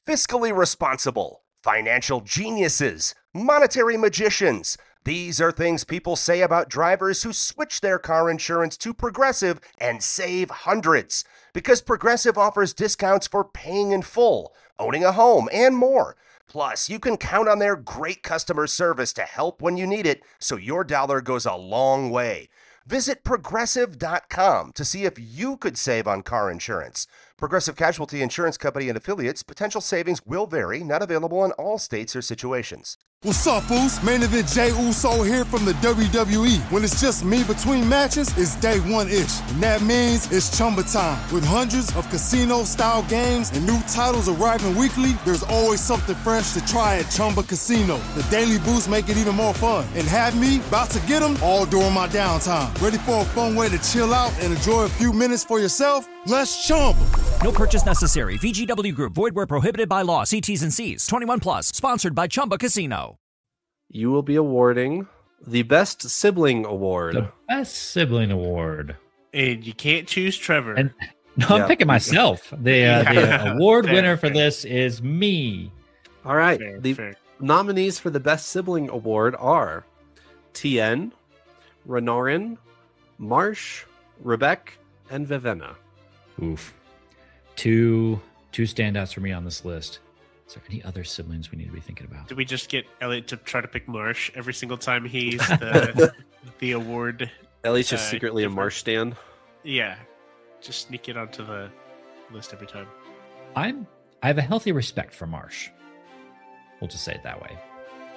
fiscally responsible, financial geniuses, monetary magicians. These are things people say about drivers who switch their car insurance to Progressive and save hundreds. Because Progressive offers discounts for paying in full, owning a home, and more. Plus, you can count on their great customer service to help when you need it, so your dollar goes a long way. Visit Progressive.com to see if you could save on car insurance. Progressive Casualty Insurance Company and Affiliates. Potential savings will vary. Not available in all states or situations. What's up, Foos? Main Event Jey Uso here from the WWE. When it's just me between matches, it's day one-ish. And that means it's Chumba time. With hundreds of casino-style games and new titles arriving weekly, there's always something fresh to try at Chumba Casino. The daily boosts make it even more fun. And have me about to get them all during my downtime. Ready for a fun way to chill out and enjoy a few minutes for yourself? Let's Chumba. No purchase necessary. VGW Group. Void where prohibited by law. See T's and C's. 21 plus. Sponsored by Chumba Casino. You will be awarding the Best Sibling Award. The Best Sibling Award. And you can't choose Trevor. And I'm picking myself. The award winner for this is me. All right. Fair. Nominees for the Best Sibling Award are Tien, Renarin, Marsh, Rebecca, and Vivenna. Oof. Two standouts for me on this list. Is there any other siblings we need to be thinking about? Do we just get Elliot to try to pick Marsh every single time he's the award? Elliot's just secretly a Marsh stan. Yeah. Just sneak it onto the list every time. I have a healthy respect for Marsh. We'll just say it that way.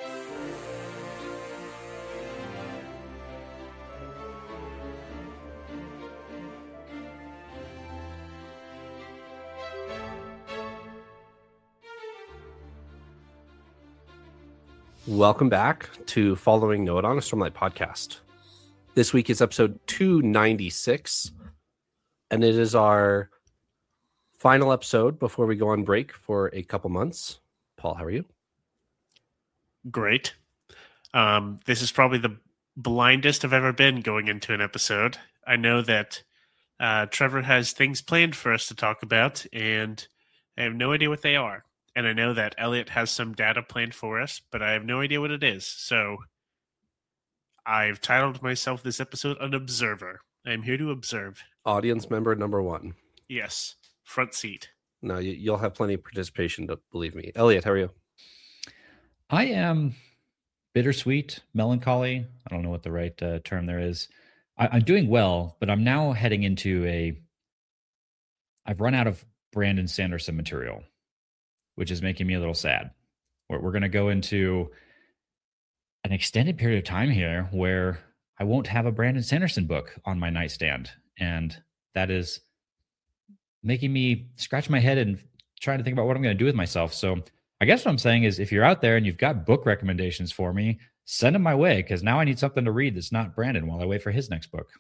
Welcome back to Following Noah on a Stormlight podcast. This week is episode 296, and it is our final episode before we go on break for a couple months. Paul, how are you? Great. This is probably the blindest I've ever been going into an episode. I know that Trevor has things planned for us to talk about, and I have no idea what they are. And I know that Elliot has some data planned for us, but I have no idea what it is. So I've titled myself this episode An Observer. I'm here to observe. Audience member number one. Yes. Front seat. No, you'll have plenty of participation, believe me. Elliot, how are you? I am bittersweet, melancholy. I don't know what the right term there is. I'm doing well, but I'm now heading into I've run out of Brandon Sanderson material, which is making me a little sad. We're going to go into an extended period of time here where I won't have a Brandon Sanderson book on my nightstand. And that is making me scratch my head and trying to think about what I'm going to do with myself. So I guess what I'm saying is if you're out there and you've got book recommendations for me, send them my way, because now I need something to read that's not Brandon while I wait for his next book.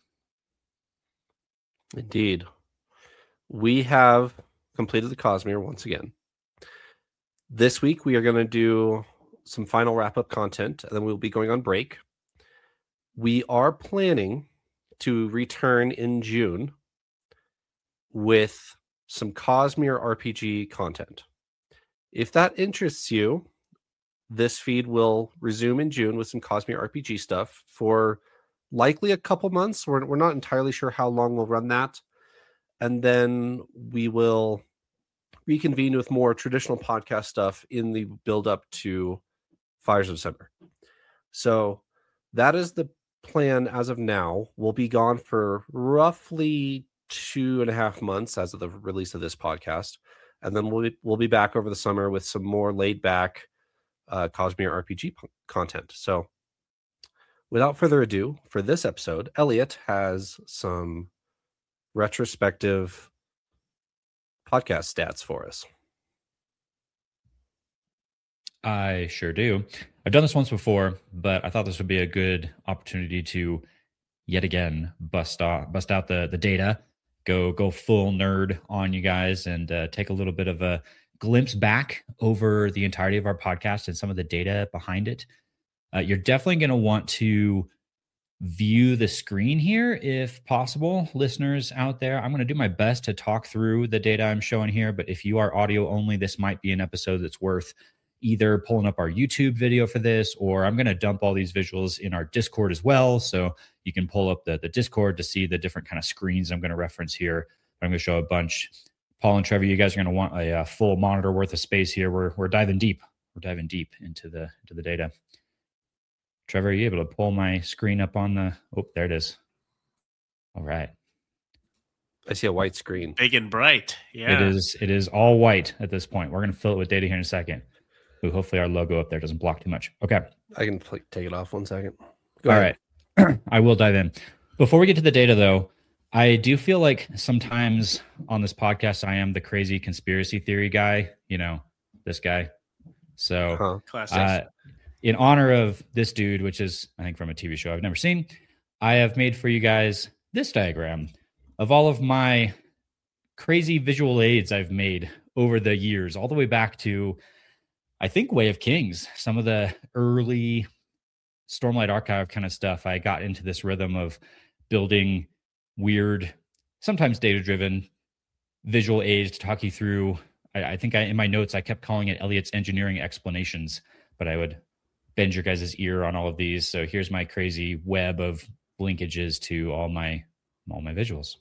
Indeed. We have completed the Cosmere once again. This week, we are going to do some final wrap-up content, and then we'll be going on break. We are planning to return in June with some Cosmere RPG content. If that interests you, this feed will resume in June with some Cosmere RPG stuff for likely a couple months. We're not entirely sure how long we'll run that. And then we will reconvene with more traditional podcast stuff in the build up to Fires of December. So that is the plan as of now. We'll be gone for roughly 2.5 months as of the release of this podcast. And then we'll be back over the summer with some more laid back Cosmere RPG content. So without further ado, for this episode, Elliot has some retrospective podcast stats for us. I sure do. I've done this once before, but I thought this would be a good opportunity to yet again bust out the data, go full nerd on you guys, and take a little bit of a glimpse back over the entirety of our podcast and some of the data behind it. You're definitely going to want to view the screen here if possible. Listeners out there, I'm going to do my best to talk through the data I'm showing here, but if you are audio only, this might be an episode that's worth either pulling up our YouTube video for this, or I'm going to dump all these visuals in our Discord as well, so you can pull up the Discord to see the different kind of screens I'm going to reference here. I'm going to show a bunch. Paul and Trevor, you guys are going to want a full monitor worth of space here. We're diving deep. We're diving deep into the data. Trevor, are you able to pull my screen up on the... Oh, there it is. All right. I see a white screen. Big and bright. Yeah. It is all white at this point. We're going to fill it with data here in a second. Ooh, hopefully our logo up there doesn't block too much. Okay. I can take it off 1 second. All right. I will dive in. Before we get to the data, though, I do feel like sometimes on this podcast, I am the crazy conspiracy theory guy. You know, this guy. So... Classic. In honor of this dude, which is, I think, from a TV show I've never seen, I have made for you guys this diagram of all of my crazy visual aids I've made over the years, all the way back to, I think, Way of Kings, some of the early Stormlight Archive kind of stuff. I got into this rhythm of building weird, sometimes data-driven visual aids to talk you through. I think in my notes, I kept calling it Elliot's Engineering Explanations, but I would bend your guys' ear on all of these. So here's my crazy web of linkages to all my visuals.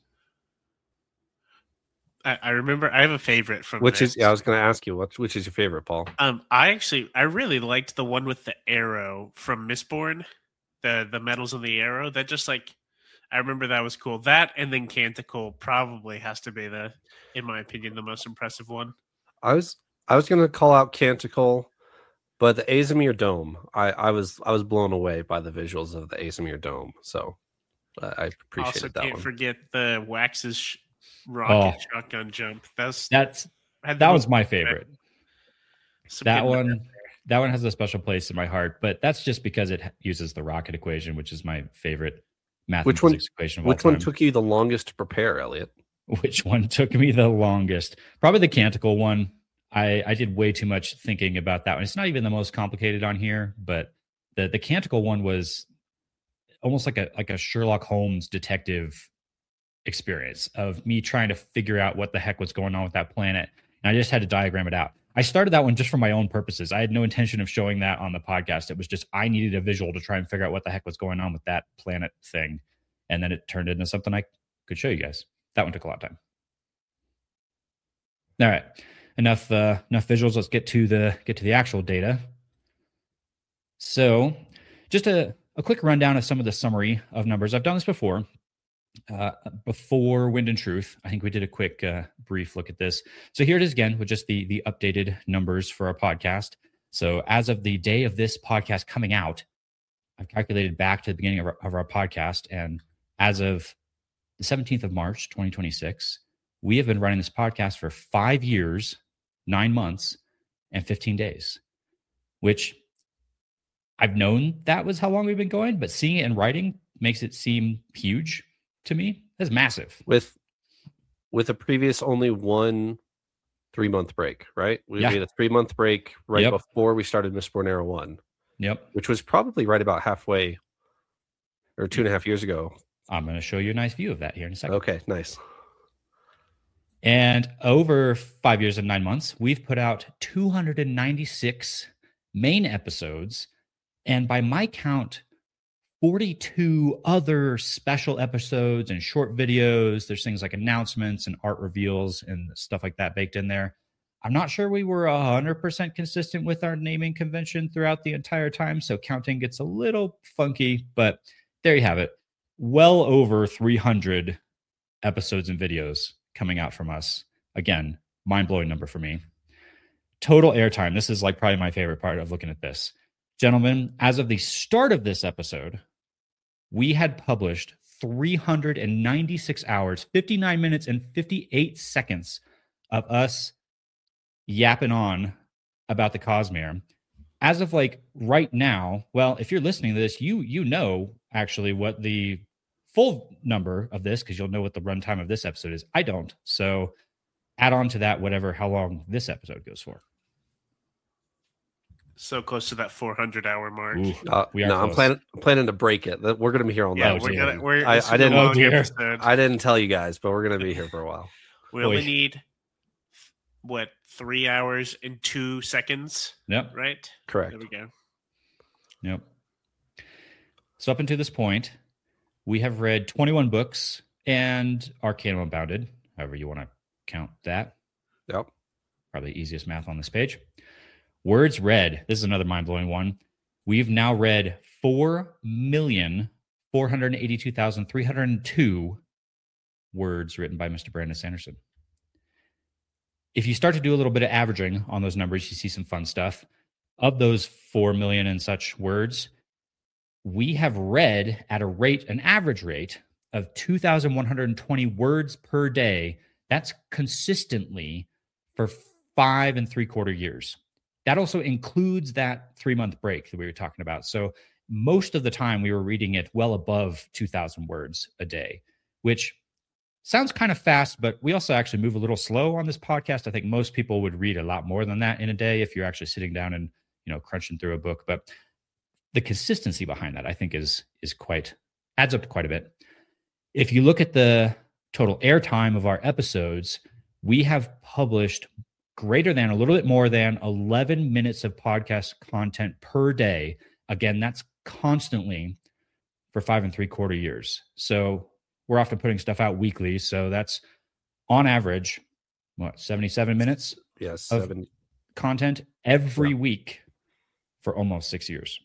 I remember I have a favorite from which this. is I was going to ask you which is your favorite, Paul? I really liked the one with the arrow from Mistborn, the medals of the arrow. That just like I remember that was cool. That and then Canticle probably has to be in my opinion, the most impressive one. I was going to call out Canticle. But the Aasimar Dome, I was blown away by the visuals of the Aasimar Dome. So I appreciated that one. Can't forget the Wax's rocket shotgun jump. That was my favorite. That one has a special place in my heart, but that's just because it uses the rocket equation, which is my favorite math and physics equation of all time. Which one took you the longest to prepare, Elliot? Which one took me the longest? Probably the Canticle one. I did way too much thinking about that one. It's not even the most complicated on here, but the Canticle one was almost like a Sherlock Holmes detective experience of me trying to figure out what the heck was going on with that planet. And I just had to diagram it out. I started that one just for my own purposes. I had no intention of showing that on the podcast. It was just I needed a visual to try and figure out what the heck was going on with that planet thing. And then it turned into something I could show you guys. That one took a lot of time. All right. Enough visuals. Let's get to the actual data. So just a quick rundown of some of the summary of numbers. I've done this before. Before Wind and Truth, I think we did a quick brief look at this. So here it is again with just the updated numbers for our podcast. So as of the day of this podcast coming out, I've calculated back to the beginning of our podcast. And as of the 17th of March, 2026, we have been running this podcast for 5 years, 9 months, and 15 days, which I've known that was how long we've been going, but seeing it in writing makes it seem huge to me. That's massive. With a previous only 1 3-month break, right? We had a 3-month break before we started Mistborn Era 1. Yep. Which was probably right about halfway or 2.5 years ago. I'm going to show you a nice view of that here in a second. Okay, nice. And over 5 years and 9 months, we've put out 296 main episodes. And by my count, 42 other special episodes and short videos. There's things like announcements and art reveals and stuff like that baked in there. I'm not sure we were 100% consistent with our naming convention throughout the entire time, so counting gets a little funky, but there you have it. Well over 300 episodes and videos coming out from us. Again, mind-blowing number for me. Total airtime. This is like probably my favorite part of looking at this. Gentlemen, as of the start of this episode, we had published 396 hours, 59 minutes, and 58 seconds of us yapping on about the Cosmere. As of like right now, well, if you're listening to this, you know actually what the full number of this, because you'll know what the runtime of this episode is. I don't. So add on to that how long this episode goes for. So close to that 400-hour mark. We are no, I'm planning to break it. We're going to be here all Yeah, night. I didn't. Episode. I didn't tell you guys, but we're going to be here for a while. We only need 3 hours and 2 seconds. Yep. Right. Correct. There we go. Yep. So up until this point, we have read 21 books and Arcanum Unbounded, however you want to count that. Yep. Probably easiest math on this page. Words read. This is another mind-blowing one. We've now read 4,482,302 words written by Mr. Brandon Sanderson. If you start to do a little bit of averaging on those numbers, you see some fun stuff. Of those 4 million and such words, we have read at an average rate of 2,120 words per day. That's consistently for 5 3/4 years. That also includes that 3-month break that we were talking about. So most of the time we were reading it well above 2,000 words a day, which sounds kind of fast, but we also actually move a little slow on this podcast. I think most people would read a lot more than that in a day if you're actually sitting down and, crunching through a book. But the consistency behind that, I think, adds up to quite a bit. If you look at the total airtime of our episodes, we have published a little bit more than 11 minutes of podcast content per day. Again, that's constantly for 5 3/4 years. So we're often putting stuff out weekly. So that's on average, 77 minutes? Yes, of content every week for almost 6 years.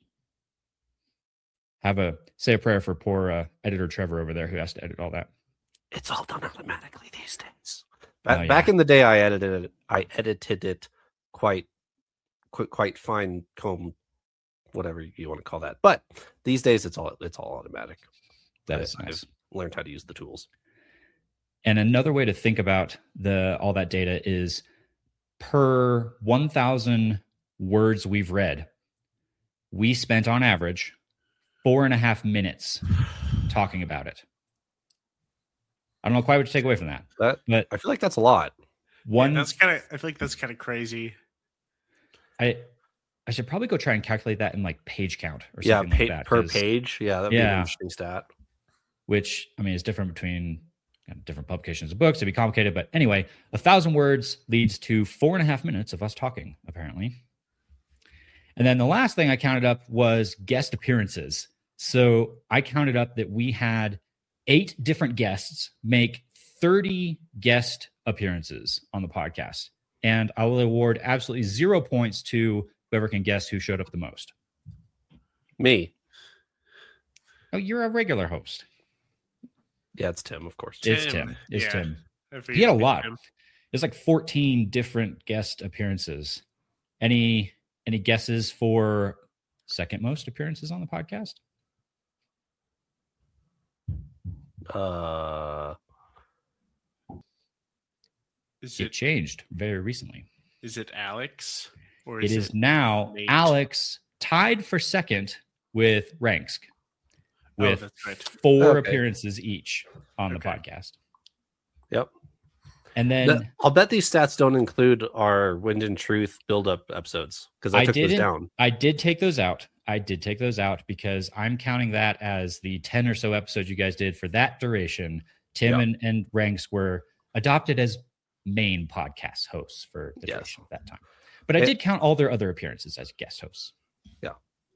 Say a prayer for poor editor Trevor over there who has to edit all that. It's all done automatically these days. Back in the day, I edited it quite fine comb, whatever you want to call that. But these days, it's all automatic. That is nice. I've learned how to use the tools. And another way to think about all that data is per 1,000 words we've read, we spent on average 4.5 minutes talking about it. I don't know quite what to take away from that. But I feel like that's a lot. I feel like that's kind of crazy. I should probably go try and calculate that in like page count or something like that. Per page. Yeah, that'd be an interesting stat. Which, I mean, is different between different publications of books. It'd be complicated. But anyway, 1,000 words leads to 4.5 minutes of us talking, apparently. And then the last thing I counted up was guest appearances. So I counted up that we had 8 different guests make 30 guest appearances on the podcast. And I will award absolutely 0 points to whoever can guess who showed up the most. Me. Oh, you're a regular host. Yeah, it's Tim, of course. It's Tim. He had a lot. There's like 14 different guest appearances. Any guesses for second most appearances on the podcast? It changed very recently. Is it Alex? Or it is now Nate? Alex tied for second with Ranksk with 4 appearances each on the podcast. Yep. And then I'll bet these stats don't include our Wind and Truth build-up episodes because I took those down. I did take those out. Because I'm counting that as the 10 or so episodes you guys did for that duration. Tim and Ranksk were adopted as main podcast hosts for the duration of that time. But I did count all their other appearances as guest hosts. Yeah.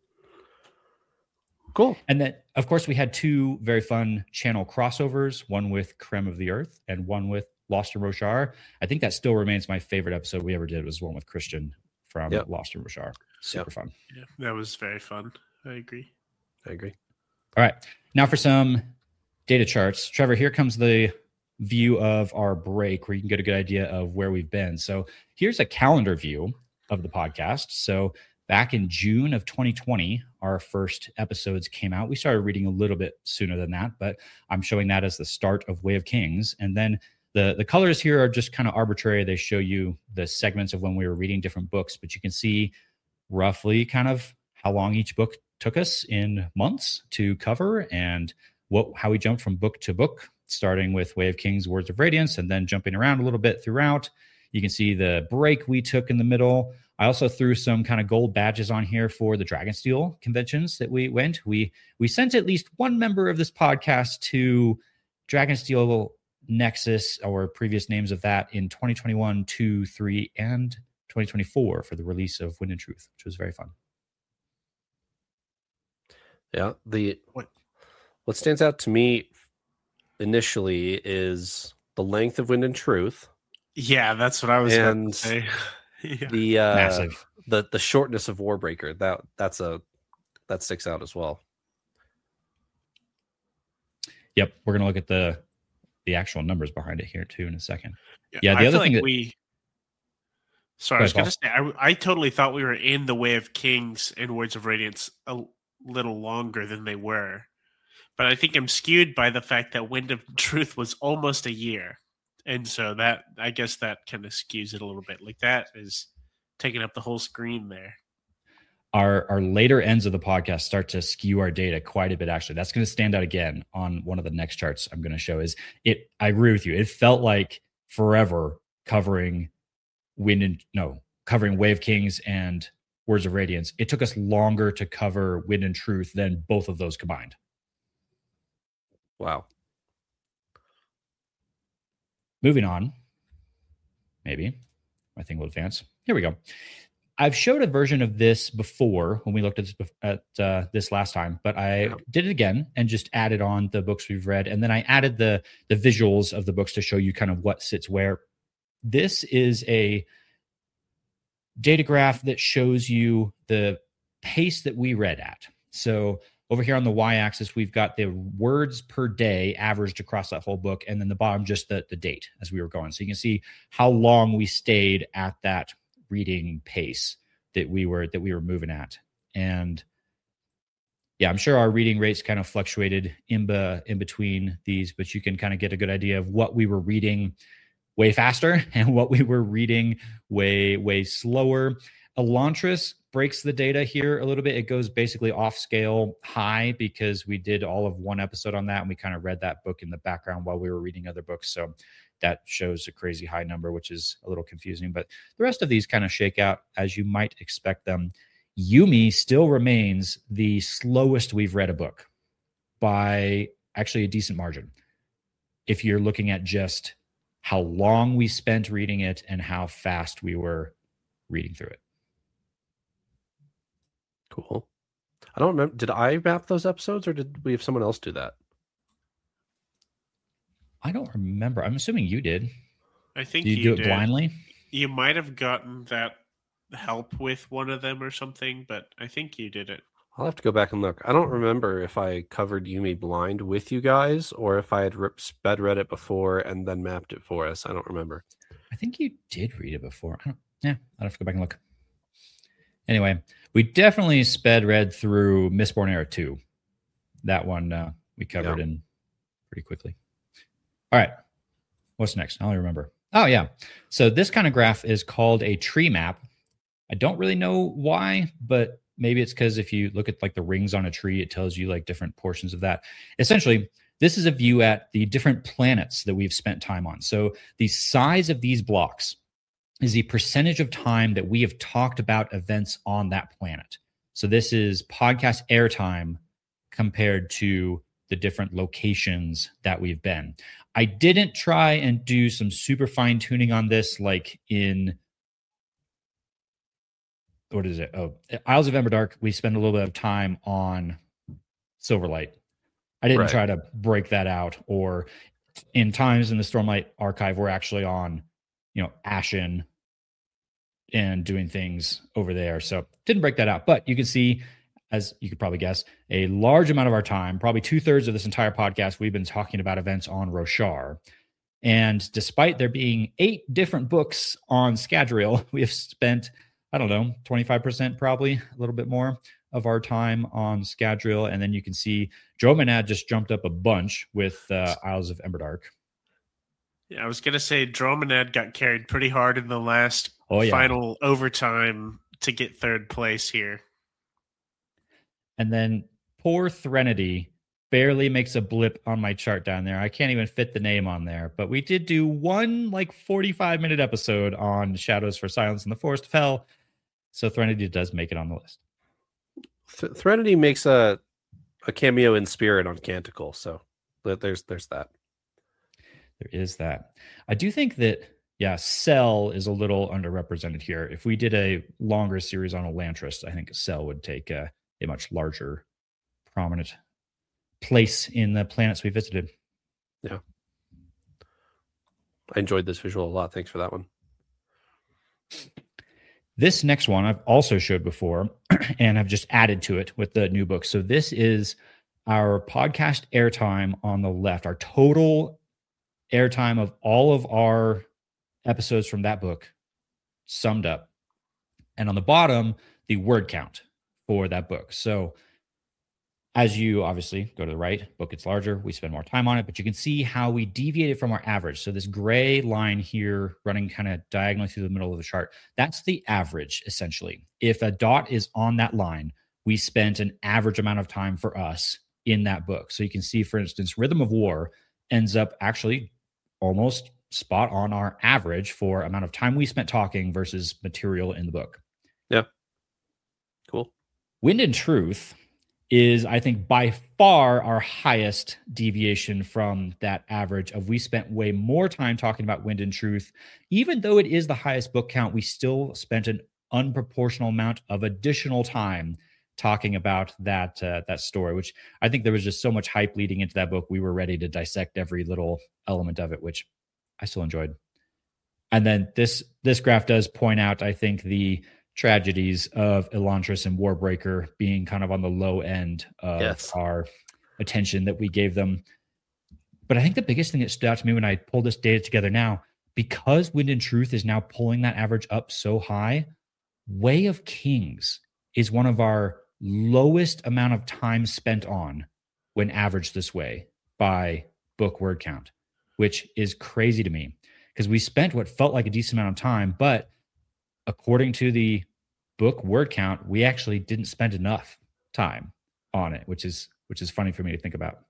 Cool. And then, of course, we had 2 very fun channel crossovers, one with Creme of the Earth and one with Lost in Roshar. I think that still remains my favorite episode we ever did was one with Christian from Lost in Roshar. Super fun. Yeah, that was very fun. I agree. All right. Now for some data charts. Trevor, here comes the view of our break where you can get a good idea of where we've been. So here's a calendar view of the podcast. So back in June of 2020, our first episodes came out. We started reading a little bit sooner than that, but I'm showing that as the start of Way of Kings. And then the colors here are just kind of arbitrary. They show you the segments of when we were reading different books, but you can see roughly kind of how long each book took us in months to cover and how we jumped from book to book, starting with Way of Kings, Words of Radiance, and then jumping around a little bit throughout. You can see the break we took in the middle. I also threw some kind of gold badges on here for the Dragonsteel conventions that we went. We sent at least one member of this podcast to Dragonsteel Nexus, or previous names of that, in 2021, 2, 3, and 2024 for the release of Wind and Truth, which was very fun. Yeah. What stands out to me initially is the length of Wind and Truth. Yeah, that's what I was going to say. Yeah. Massive. The shortness of Warbreaker, that sticks out as well. Yep, we're gonna look at the actual numbers behind it here too in a second. Yeah, the other thing I was going to say, I totally thought we were in the Way of Kings and Words of Radiance a little longer than they were, but I think I'm skewed by the fact that Wind of Truth was almost a year. And so that, I guess that kind of skews it a little bit. Like that is taking up the whole screen there. Our later ends of the podcast start to skew our data quite a bit, actually. That's going to stand out again on one of the next charts I'm going to show. I agree with you. It felt like forever covering Way of Kings and Words of Radiance. It took us longer to cover Wind and Truth than both of those combined. Wow. Moving on, maybe my thing will advance. Here we go. I've showed a version of this before when we looked at this last time, but I did it again and just added on the books we've read, and then I added the visuals of the books to show you kind of what sits where. This is a data graph that shows you the pace that we read at. So over here on the y-axis, we've got the words per day averaged across that whole book, and then the bottom, just the date as we were going. So you can see how long we stayed at that reading pace that we were moving at. And yeah, I'm sure our reading rates kind of fluctuated in between these, but you can kind of get a good idea of what we were reading way faster and what we were reading way slower. Elantris breaks the data here a little bit. It goes basically off scale high because we did all of one episode on that, and we kind of read that book in the background while we were reading other books. So that shows a crazy high number, which is a little confusing. But the rest of these kind of shake out as you might expect them. Yumi still remains the slowest we've read a book by actually a decent margin, if you're looking at just how long we spent reading it and how fast we were reading through it. Cool. I don't remember. Did I map those episodes, or did we have someone else do that? I don't remember. I'm assuming you did. I think you do it blindly. You might have gotten that help with one of them or something, but I think you did it. I'll have to go back and look. I don't remember if I covered Yumi blind with you guys or if I had sped read it before and then mapped it for us. I don't remember. I think you did read it before. I'll have to go back and look. Anyway, we definitely sped read through Mistborn Era 2. That one we covered in pretty quickly. All right. What's next? I don't remember. Oh, yeah. So this kind of graph is called a tree map. I don't really know why, but maybe it's because if you look at like the rings on a tree, it tells you like different portions of that. Essentially, this is a view at the different planets that we've spent time on. So the size of these blocks is the percentage of time that we have talked about events on that planet. So this is podcast airtime compared to the different locations that we've been. I didn't try and do some super fine tuning on this, like in, what is it? Oh, Isles of Emberdark, we spend a little bit of time on Silverlight. I didn't try to break that out. Or in times in the Stormlight archive, we're actually on, Ashen and doing things over there. So didn't break that out. But you can see, as you could probably guess, a large amount of our time, probably 2/3 of this entire podcast, we've been talking about events on Roshar. And despite there being 8 different books on Scadrial, we have spent, 25% probably, a little bit more of our time on Scadrial. And then you can see Dromanad just jumped up a bunch with Isles of Emberdark. Yeah, I was going to say Dromanad got carried pretty hard in the last final overtime to get third place here. And then poor Threnody barely makes a blip on my chart down there. I can't even fit the name on there. But we did do one 45-minute episode on Shadows for Silence in the Forest of Hell. So Threnody does make it on the list. Threnody makes a cameo in spirit on Canticle, so there's that. There is that. I do think that, yeah, Cell is a little underrepresented here. If we did a longer series on Elantris, I think Cell would take a much larger, prominent place in the planets we visited. Yeah. I enjoyed this visual a lot. Thanks for that one. This next one I've also showed before, and I've just added to it with the new book. So this is our podcast airtime on the left, our total airtime of all of our episodes from that book summed up. And on the bottom, the word count for that book. So as you obviously go to the right, book gets larger, we spend more time on it, but you can see how we deviated from our average. So this gray line here running kind of diagonally through the middle of the chart, that's the average, essentially. If a dot is on that line, we spent an average amount of time for us in that book. So you can see, for instance, Rhythm of War ends up actually almost spot on our average for amount of time we spent talking versus material in the book. Yeah. Cool. Wind and Truth is, I think, by far our highest deviation from that average of we spent way more time talking about Wind and Truth. Even though it is the highest book count, we still spent an unproportional amount of additional time talking about that story, which I think there was just so much hype leading into that book. We were ready to dissect every little element of it, which I still enjoyed. And then this graph does point out, I think, the tragedies of Elantris and Warbreaker being kind of on the low end of our attention that we gave them. But I think the biggest thing that stood out to me when I pulled this data together now, because Wind and Truth is now pulling that average up so high, Way of Kings is one of our lowest amount of time spent on when averaged this way by book word count, which is crazy to me because we spent what felt like a decent amount of time, but according to the book word count, we actually didn't spend enough time on it, which is funny for me to think about.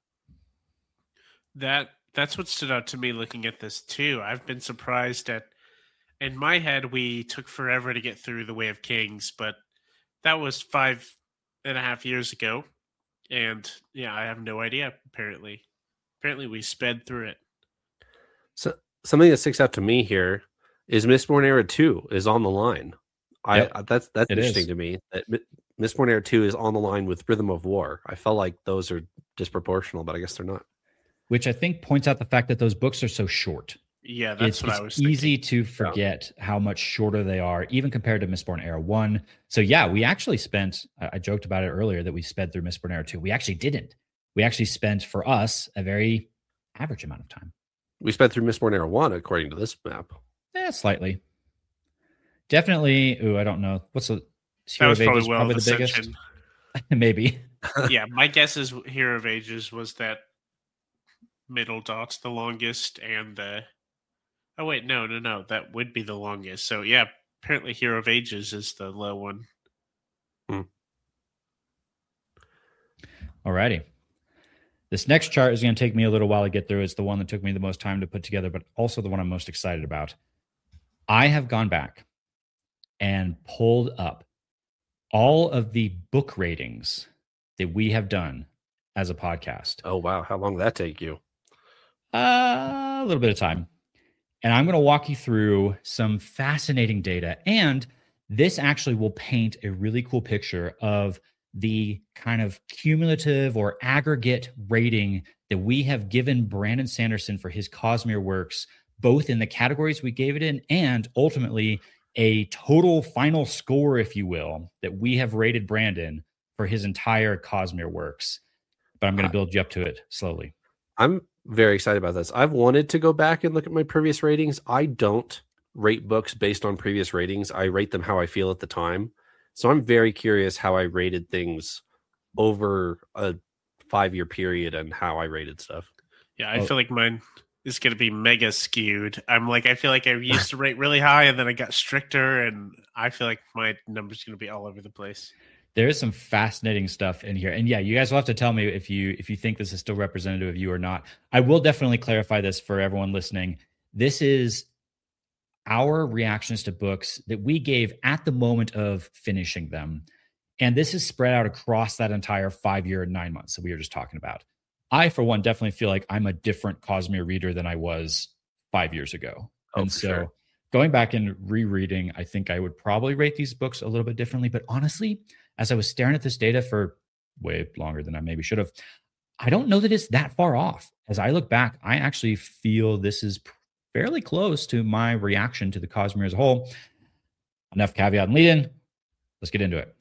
That's what stood out to me looking at this too. I've been surprised at, in my head, we took forever to get through the Way of Kings, but that was 5.5 years ago. And yeah, I have no idea. Apparently we sped through it. So something that sticks out to me here is Mistborn Era 2 is on the line. Yep, that's interesting to me. That Mistborn Era 2 is on the line with Rhythm of War. I felt like those are disproportional, but I guess they're not. Which I think points out the fact that those books are so short. Yeah, that's what I was thinking. It's easy to forget how much shorter they are, even compared to Mistborn Era 1. So yeah, we actually spent, I joked about it earlier that we sped through Mistborn Era 2. We actually didn't. We actually spent, for us, a very average amount of time. We spent through Mistborn Era 1, according to this map. Slightly. Definitely, I don't know. What's the Hero of Ages probably the biggest? Maybe. Yeah, my guess is Hero of Ages was that middle dot, the longest, and the... Oh, wait, no. That would be the longest. So, yeah, apparently Hero of Ages is the low one. Alrighty. This next chart is going to take me a little while to get through. It's the one that took me the most time to put together, but also the one I'm most excited about. I have gone back and pulled up all of the book ratings that we have done as a podcast. Oh, wow. How long did that take you? A little bit of time. And I'm going to walk you through some fascinating data. And this actually will paint a really cool picture of the kind of cumulative or aggregate rating that we have given Brandon Sanderson for his Cosmere works, both in the categories we gave it in and ultimately a total final score, if you will, that we have rated Brandon for his entire Cosmere works. But I'm going to build you up to it slowly. I'm very excited about this. I've wanted to go back and look at my previous ratings. I don't rate books based on previous ratings. I rate them how I feel at the time. So I'm very curious how I rated things over a 5-year period and how I rated stuff. Yeah, I feel like mine is going to be mega skewed. I feel like I used to rate really high and then I got stricter, and I feel like my number's going to be all over the place. There is some fascinating stuff in here. And yeah, you guys will have to tell me if you think this is still representative of you or not. I will definitely clarify this for everyone listening. This is, our reactions to books that we gave at the moment of finishing them. And this is spread out across that entire 5 year and 9 months that we were just talking about. I, for one, definitely feel like I'm a different Cosmere reader than I was 5 years ago. And so sure. Going back and rereading, I think I would probably rate these books a little bit differently. But honestly, as I was staring at this data for way longer than I maybe should have, I don't know that it's that far off. As I look back, I actually feel this is fairly close to my reaction to the Cosmere as a whole. Enough caveat and lead in. Let's get into it.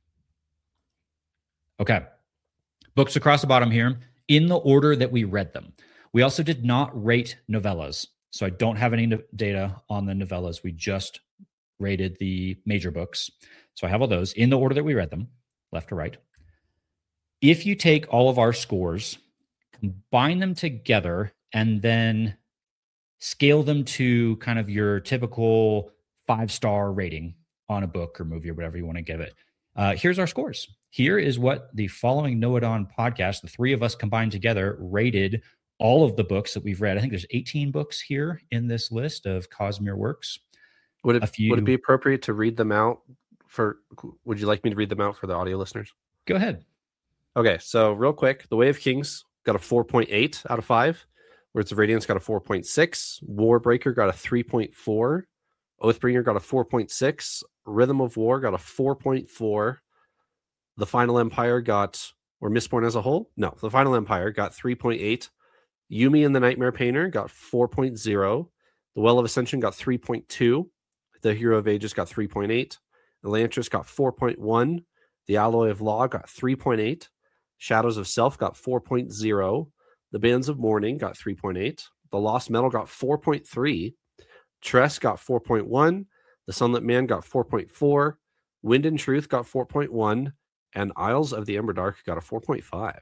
Okay. Books across the bottom here in the order that we read them. We also did not rate novellas. So I don't have any data on the novellas. We just rated the major books. So I have all those in the order that we read them, left to right. If you take all of our scores, combine them together, and then scale them to kind of your typical 5-star rating on a book or movie or whatever you want to give it, here's our scores. Here is what the following Noadon podcast, the three of us combined together, rated all of the books that we've read. I think there's 18 books here in this list of Cosmere works. Would it be appropriate to read them out would you like me to read them out for the audio listeners? Go ahead. Okay, so real quick, The Way of Kings got a 4.8 out of 5. Words of Radiance got a 4.6. Warbreaker got a 3.4. Oathbringer got a 4.6. Rhythm of War got a 4.4. The Final Empire or Mistborn as a whole? No, The Final Empire got 3.8. Yumi and the Nightmare Painter got 4.0. The Well of Ascension got 3.2. The Hero of Ages got 3.8. Elantris got 4.1. The Alloy of Law got 3.8. Shadows of Self got 4.0. The Bands of Mourning got 3.8. The Lost Metal got 4.3. Tress got 4.1. The Sunlit Man got 4.4. Wind and Truth got 4.1. And Isles of the Emberdark got a 4.5.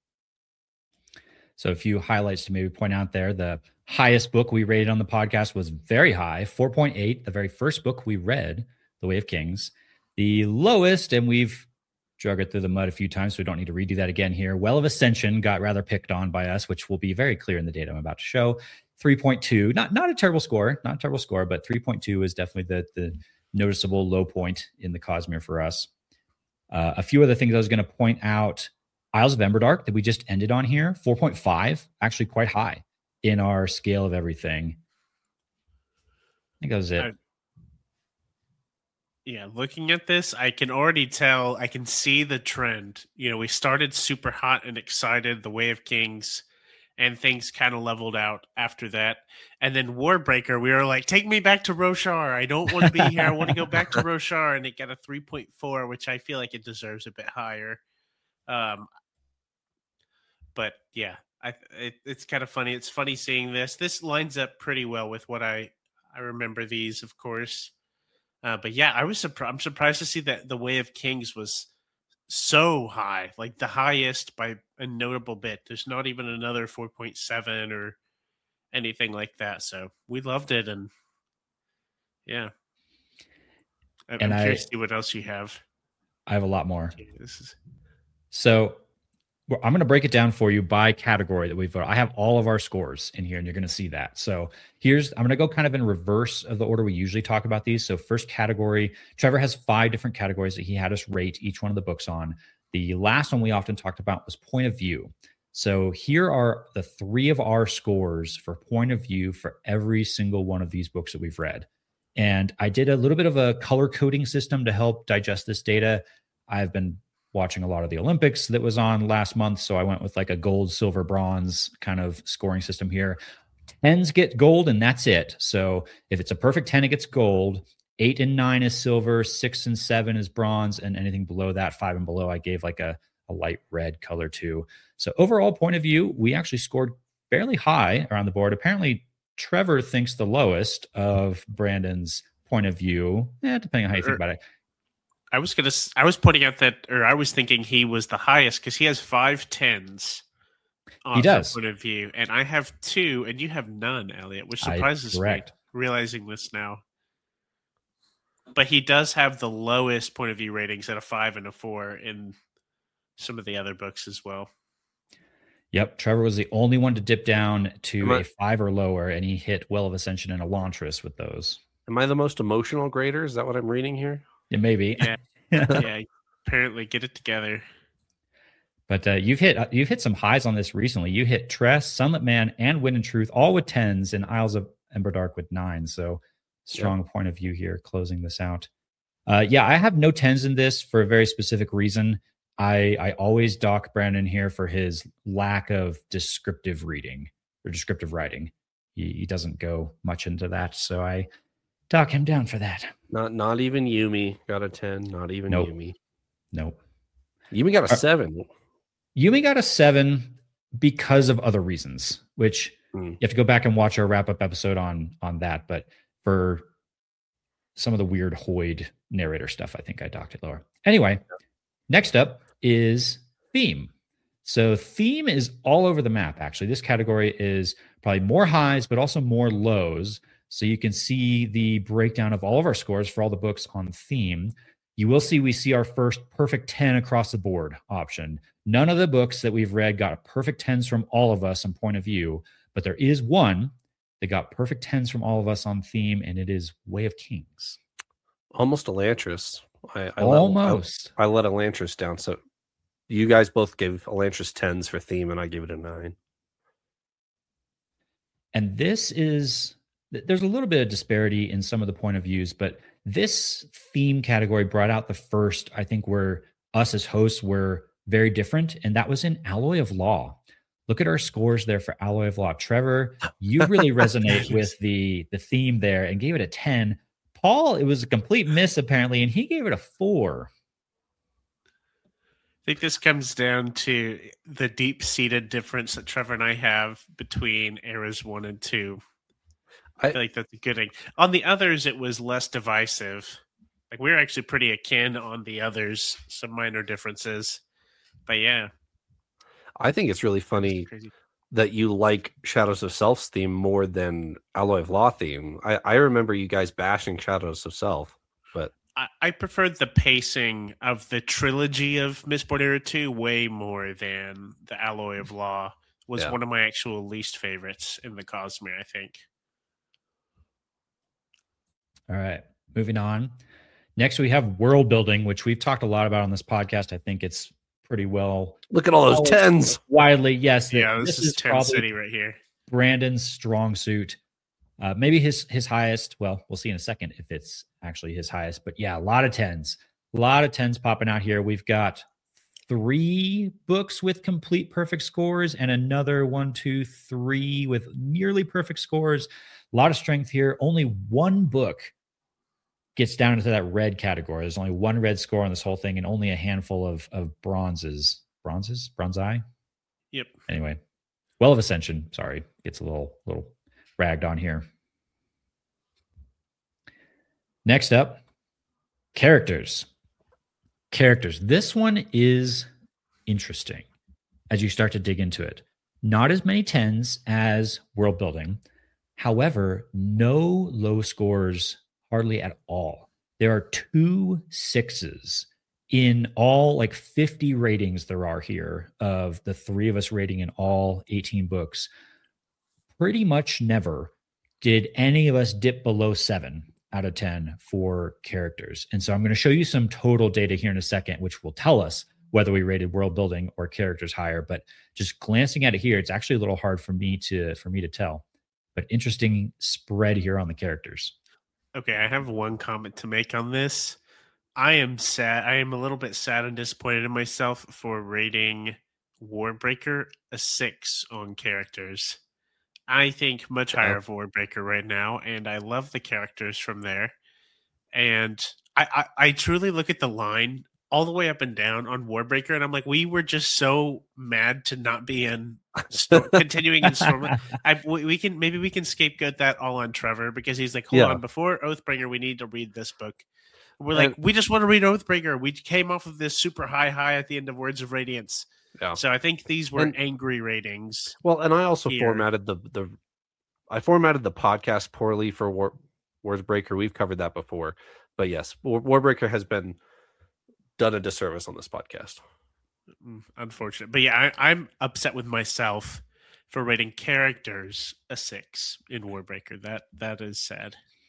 So a few highlights to maybe point out there. The highest book we rated on the podcast was very high, 4.8. The very first book we read, The Way of Kings. The lowest, and we've drug it through the mud a few times, so we don't need to redo that again here. Well of Ascension got rather picked on by us, which will be very clear in the data I'm about to show. 3.2, not a terrible score, but 3.2 is definitely the noticeable low point in the Cosmere for us. A few other things I was going to point out. Isles of Emberdark that we just ended on here, 4.5, actually quite high in our scale of everything. I think that was it. Yeah, looking at this, I can already tell, I can see the trend. We started super hot and excited, The Way of Kings, and things kind of leveled out after that. And then Warbreaker, we were like, take me back to Roshar. I don't want to be here. I want to go back to Roshar. And it got a 3.4, which I feel like it deserves a bit higher. But yeah, it's kind of funny. It's funny seeing this. This lines up pretty well with what I remember these, of course. But yeah, I'm surprised to see that The Way of Kings was so high, like the highest by a notable bit. There's not even another 4.7 or anything like that. So we loved it, and yeah. I'm curious to see what else you have. I have a lot more. Okay, So I'm going to break it down for you by category that we've voted. I have all of our scores in here, and you're going to see that. So I'm going to go kind of in reverse of the order we usually talk about these. So first category, Trevor has 5 different categories that he had us rate each one of the books on. The last one we often talked about was point of view. So here are the 3 of our scores for point of view for every single one of these books that we've read. And I did a little bit of a color coding system to help digest this data. I've been watching a lot of the Olympics that was on last month, so I went with like a gold, silver, bronze kind of scoring system here. 10s get gold, and that's it. So if it's a perfect 10, it gets gold. 8 and 9 is silver. 6 and 7 is bronze, and anything below that, 5 and below, I gave like a light red color to. So overall point of view, we actually scored fairly high around the board. Apparently, Trevor thinks the lowest of Brandon's point of view, depending on how you think about it. I was pointing out that, or I was thinking he was the highest because he has 5 10s. He does. Point of view, and I have 2, and you have none, Elliot, which surprises me. Realizing this now, but he does have the lowest point of view ratings at a 5 and a 4 in some of the other books as well. Yep, Trevor was the only one to dip down to a 5 or lower, and he hit Well of Ascension and Elantris with those. Am I the most emotional grader? Is that what I'm reading here? Yeah, maybe. Yeah. Yeah. Apparently, get it together. But you've hit some highs on this recently. You hit Tress, Sunlit Man, and Wind and Truth, all with 10s, and Isles of Emberdark with 9. So strong point of view here, closing this out. Yeah, I have no 10s in this for a very specific reason. I always dock Brandon here for his lack of descriptive reading or descriptive writing. He doesn't go much into that, so I dock him down for that. Not even Yumi got a 10. Not even Yumi. Nope. Yumi got a 7. Yumi got a 7 because of other reasons, which you have to go back and watch our wrap-up episode on that. But for some of the weird Hoid narrator stuff, I think I docked it lower. Anyway, next up is theme. So theme is all over the map, actually. This category is probably more highs, but also more lows. So you can see the breakdown of all of our scores for all the books on theme. You will see we see our first perfect 10 across the board option. None of the books that we've read got perfect 10s from all of us on point of view, but there is one that got perfect 10s from all of us on theme, and it is Way of Kings. Almost Elantris. I let Elantris down. So you guys both gave Elantris 10s for theme, and I gave it a 9. And there's a little bit of disparity in some of the point of views, but this theme category brought out the first, I think, where us as hosts were very different, and that was in Alloy of Law. Look at our scores there for Alloy of Law. Trevor, you really resonate with the theme there and gave it a 10. Paul, it was a complete miss apparently, and he gave it a 4. I think this comes down to the deep-seated difference that Trevor and I have between eras 1 and 2. I feel like that's a good thing. On the others, it was less divisive. Like, we were actually pretty akin on the others, some minor differences. But yeah. I think it's really funny that you like Shadows of Self's theme more than Alloy of Law theme. I remember you guys bashing Shadows of Self, but I preferred the pacing of the trilogy of Mistborn Era 2 way more than the Alloy of Law. Was one of my actual least favorites in the Cosmere, I think. All right, moving on. Next, we have world building, which we've talked a lot about on this podcast. I think it's pretty well. Look at all those 10s. Widely, yes. Yeah, this is 10 City right here. Brandon's strong suit. Maybe his highest. Well, we'll see in a second if it's actually his highest. But yeah, a lot of 10s. A lot of 10s popping out here. We've got 3 books with complete perfect scores and another 1, 2, 3 with nearly perfect scores. A lot of strength here. Only one book gets down into that red category. There's only one red score on this whole thing and only a handful of bronzes. Bronzei? Yep. Anyway, Well of Ascension, sorry, gets a little ragged on here. Next up, characters. This one is interesting as you start to dig into it. Not as many 10s as world building. However, no low scores hardly at all. There are 2 6s in all like 50 ratings there are here of the 3 of us rating in all 18 books. Pretty much never did any of us dip below 7 out of 10 for characters. And so I'm going to show you some total data here in a second, which will tell us whether we rated world building or characters higher. But just glancing at it here, it's actually a little hard for me to tell. But interesting spread here on the characters. Okay, I have one comment to make on this. I am sad. I am a little bit sad and disappointed in myself for rating Warbreaker a 6 on characters. I think much higher of Warbreaker right now, and I love the characters from there. And I truly look at the line all the way up and down on Warbreaker, and I'm like, we were just so mad to not be in continuing in Storm. We can scapegoat that all on Trevor because he's like, hold on, before Oathbringer, we need to read this book. We're like, we just want to read Oathbringer. We came off of this super high at the end of Words of Radiance. Yeah. So I think these were angry ratings. Well, and I also formatted the podcast poorly for Warbreaker. We've covered that before. But yes, Warbreaker has been done a disservice on this podcast. Unfortunate. But yeah, I'm upset with myself for rating characters a 6 in Warbreaker. That is sad.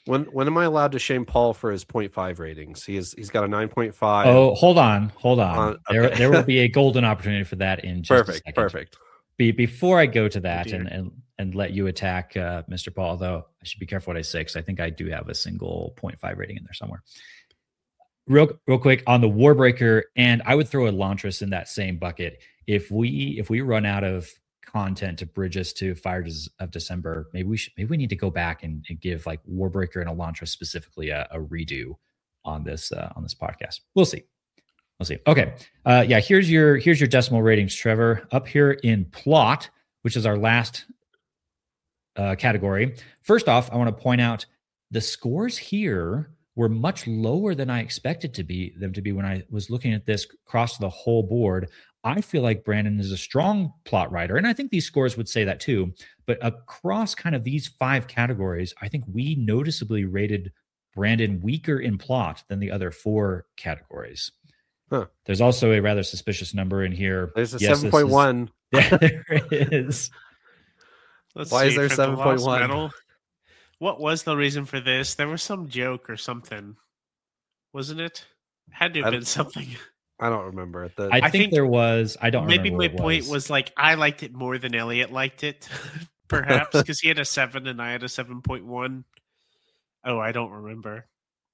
When am I allowed to shame Paul for his 0.5 ratings? He's got a 9.5. Oh, hold on. Okay. There will be a golden opportunity for that in just a second. Perfect. Before I go to that dear. and let you attack Mr. Paul, although I should be careful what I say because I think I do have a single 0.5 rating in there somewhere. Real quick on the Warbreaker, and I would throw Elantris in that same bucket. If we run out of content to bridge us to Fire of December, maybe we need to go back and give like Warbreaker and Elantris specifically a redo on this podcast. We'll see. Okay. Here's your decimal ratings, Trevor. Up here in plot, which is our last category. First off, I want to point out the scores here were much lower than I expected them to be when I was looking at this across the whole board. I feel like Brandon is a strong plot writer, and I think these scores would say that too. But across kind of these 5 categories, I think we noticeably rated Brandon weaker in plot than the other 4 categories. Huh. There's also a rather suspicious number in here. There's a 7.1. There is. Why is there 7.1? What was the reason for this? There was some joke or something, wasn't it? Had to have been something. I don't remember. I think there was. I don't remember. Maybe my point was like I liked it more than Elliot liked it, perhaps because he had a 7 and I had a 7.1. Oh, I don't remember.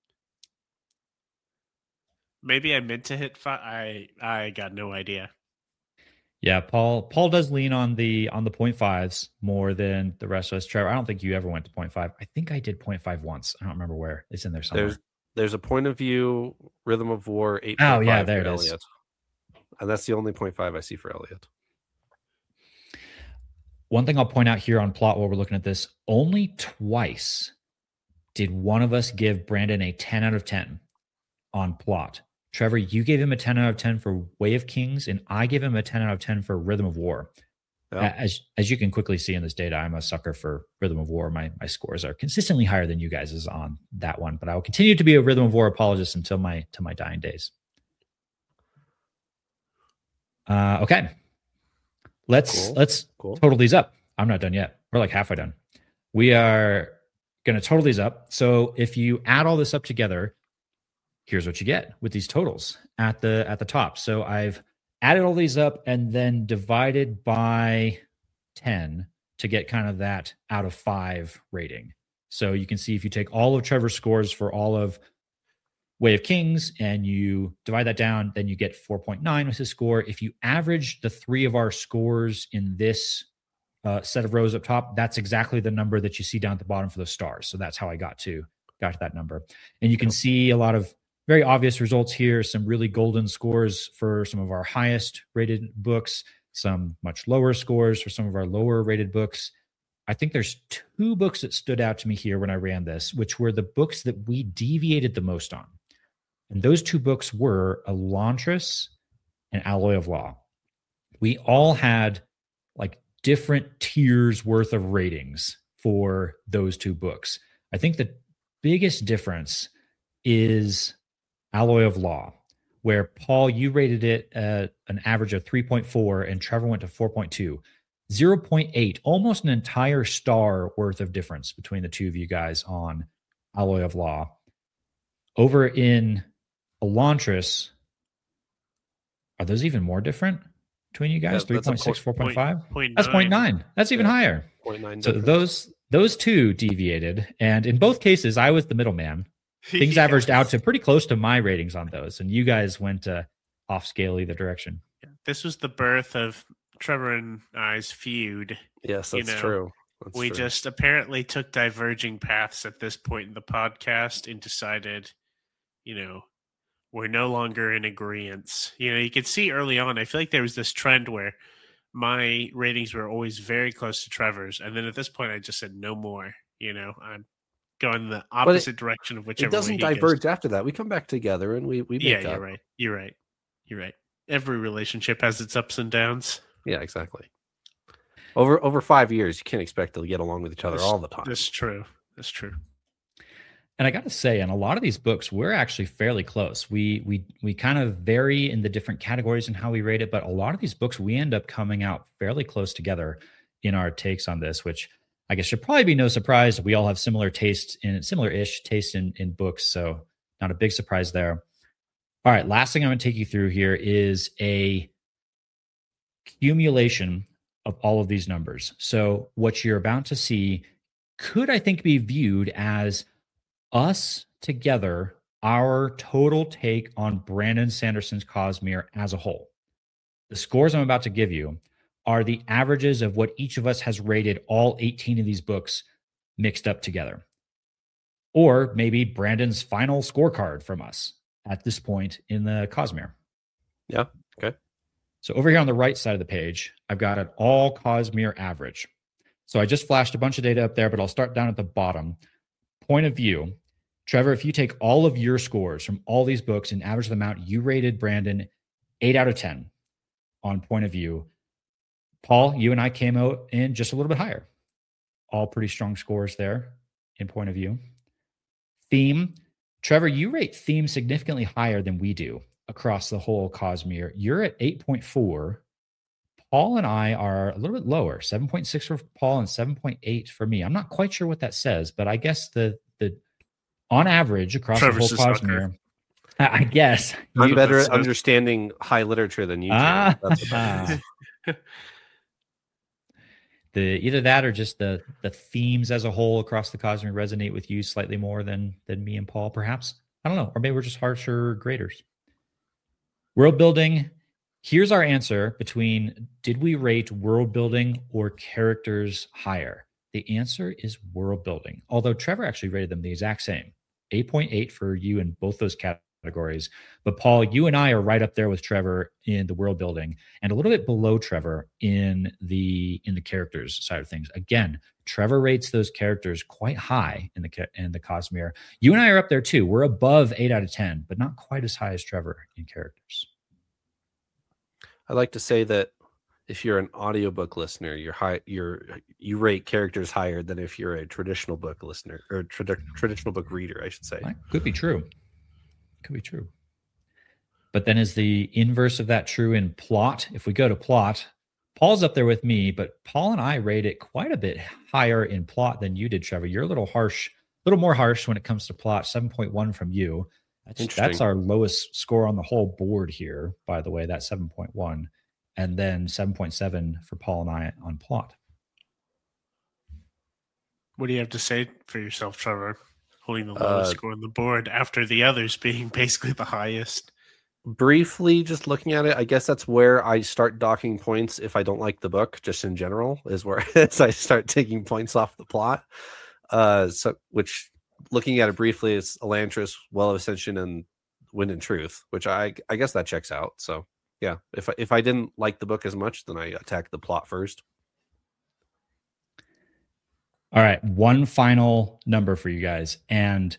Maybe I meant to hit 5. I got no idea. Yeah, Paul does lean on the 0.5s more than the rest of us. Trevor, I don't think you ever went to 0.5. I think I did 0.5 once. I don't remember where. It's in there somewhere. There's a point of view Rhythm of War 8.5. Oh yeah, there it is. Elliot. And that's the only 0.5 I see for Elliot. One thing I'll point out here on plot while we're looking at this, only twice did one of us give Brandon a 10 out of 10 on plot. Trevor, you gave him a 10 out of 10 for Way of Kings, and I gave him a 10 out of 10 for Rhythm of War. Yeah. As you can quickly see in this data, I'm a sucker for Rhythm of War. My scores are consistently higher than you guys' on that one, but I will continue to be a Rhythm of War apologist until my dying days. Okay. Let's total these up. I'm not done yet. We're like halfway done. We are going to total these up. So if you add all this up together, here's what you get with these totals at the top. So I've added all these up and then divided by 10 to get kind of that out of 5 rating. So you can see if you take all of Trevor's scores for all of Way of Kings and you divide that down, then you get 4.9 with his score. If you average the 3 of our scores in this set of rows up top, that's exactly the number that you see down at the bottom for the stars. So that's how I got to that number. And you can see a lot of very obvious results here, some really golden scores for some of our highest rated books, some much lower scores for some of our lower rated books. I think there's 2 books that stood out to me here when I ran this, which were the books that we deviated the most on. And those 2 books were Elantris and Alloy of Law. We all had like different tiers worth of ratings for those 2 books. I think the biggest difference is Alloy of Law, where Paul, you rated it at an average of 3.4 and Trevor went to 4.2. 0.8, almost an entire star worth of difference between the 2 of you guys on Alloy of Law. Over in Elantris, are those even more different between you guys? 3.6, 4.5? That's 0.9. That's even higher. 0.9 so those 2 deviated. And in both cases, I was the middleman. Things averaged out to pretty close to my ratings on those, and you guys went off scale either direction. This was the birth of Trevor and I's feud. Yes, that's true. We just apparently took diverging paths at this point in the podcast and decided, we're no longer in agreement. You could see early on, I feel like there was this trend where my ratings were always very close to Trevor's, and then at this point I just said no more. I'm going the opposite direction of whichever. It doesn't diverge after that. We come back together and we make up. You're right. Every relationship has its ups and downs. Yeah, exactly. Over 5 years, you can't expect to get along with each other all the time. That's true. And I got to say, in a lot of these books, we're actually fairly close. We kind of vary in the different categories and how we rate it, but a lot of these books, we end up coming out fairly close together in our takes on this, which I guess should probably be no surprise. We all have similar-ish taste in books, so not a big surprise there. All right, last thing I'm going to take you through here is a accumulation of all of these numbers. So what you're about to see could, I think, be viewed as us together, our total take on Brandon Sanderson's Cosmere as a whole. The scores I'm about to give you are the averages of what each of us has rated all 18 of these books mixed up together. Or maybe Brandon's final scorecard from us at this point in the Cosmere. Yeah, okay. So over here on the right side of the page, I've got an all Cosmere average. So I just flashed a bunch of data up there, but I'll start down at the bottom. Point of view. Trevor, if you take all of your scores from all these books and average them out, you rated Brandon 8 out of 10 on point of view. Paul, you and I came out in just a little bit higher. All pretty strong scores there in point of view. Theme. Trevor, you rate theme significantly higher than we do across the whole Cosmere. You're at 8.4. Paul and I are a little bit lower, 7.6 for Paul and 7.8 for me. I'm not quite sure what that says, but I guess the on average across Trevor's the whole Cosmere, I guess. I'm better at understanding high literature than you do. That's either that or just the themes as a whole across the Cosmere resonate with you slightly more than me and Paul, perhaps. I don't know. Or maybe we're just harsher graders. World building. Here's our answer between did we rate world building or characters higher? The answer is world building. Although Trevor actually rated them the exact same. 8.8 for you in both those categories. But Paul, you and I are right up there with Trevor in the world building and a little bit below Trevor in the characters side of things. Again, Trevor rates those characters quite high in the Cosmere. You and I are up there too. We're above 8 out of 10, but not quite as high as Trevor in characters. I like to say that if you're an audiobook listener, you rate characters higher than if you're a traditional book listener or traditional book reader, I should say. That could be true. Could be true. But then is the inverse of that true in plot? If we go to plot, Paul's up there with me, but Paul and I rate it quite a bit higher in plot than you did, Trevor. You're a little more harsh when it comes to plot. 7.1 from you. That's our lowest score on the whole board here, by the way, that 7.1. And then 7.7 for Paul and I on plot. What do you have to say for yourself, Trevor? Holding the lowest score on the board after the others being basically the highest. Briefly, just looking at it, I guess that's where I start docking points if I don't like the book, just in general, is where I start taking points off the plot. Which, looking at it briefly, is Elantris, Well of Ascension, and Wind and Truth, which I guess that checks out. So yeah, if I didn't like the book as much, then I attack the plot first. All right, one final number for you guys. And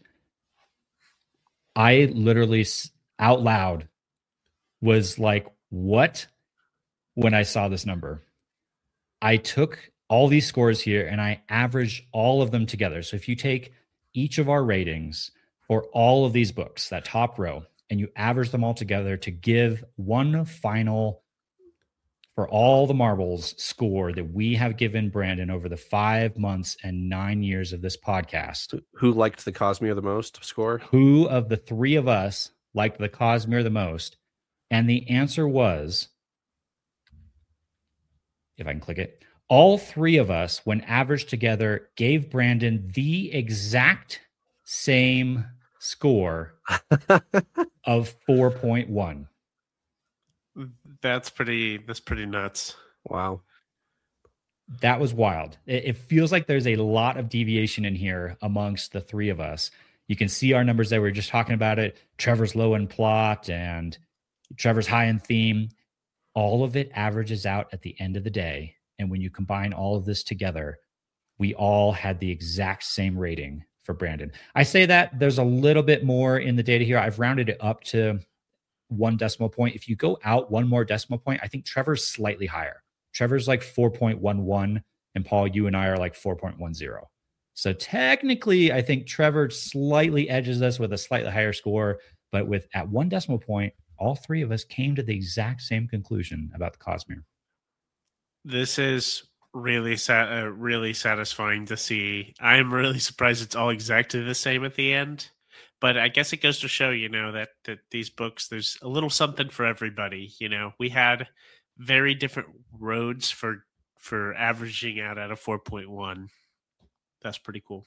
I literally out loud was like, what? When I saw this number. I took all these scores here and I averaged all of them together. So if you take each of our ratings for all of these books, that top row, and you average them all together to give one final, for all the marbles, score that we have given Brandon over the 5 months and 9 years of this podcast. Who liked the Cosmere the most score? Who of the three of us liked the Cosmere the most? And the answer was, if I can click it, all three of us, when averaged together, gave Brandon the exact same score of 4.1. That's pretty nuts. Wow. That was wild. It feels like there's a lot of deviation in here amongst the three of us. You can see our numbers there. We were just talking about it. Trevor's low in plot and Trevor's high in theme. All of it averages out at the end of the day. And when you combine all of this together, we all had the exact same rating for Brandon. I say that there's a little bit more in the data here. I've rounded it up to 1 decimal point. If you go out 1 more decimal point, I think Trevor's slightly higher. Trevor's like 4.11, and Paul, you and I are like 4.10. So technically, I think Trevor slightly edges us with a slightly higher score, but with at 1 decimal point, all three of us came to the exact same conclusion about the Cosmere. This is really satisfying to see. I'm really surprised it's all exactly the same at the end. But I guess it goes to show, that these books, there's a little something for everybody. We had very different roads for averaging out at a 4.1. That's pretty cool.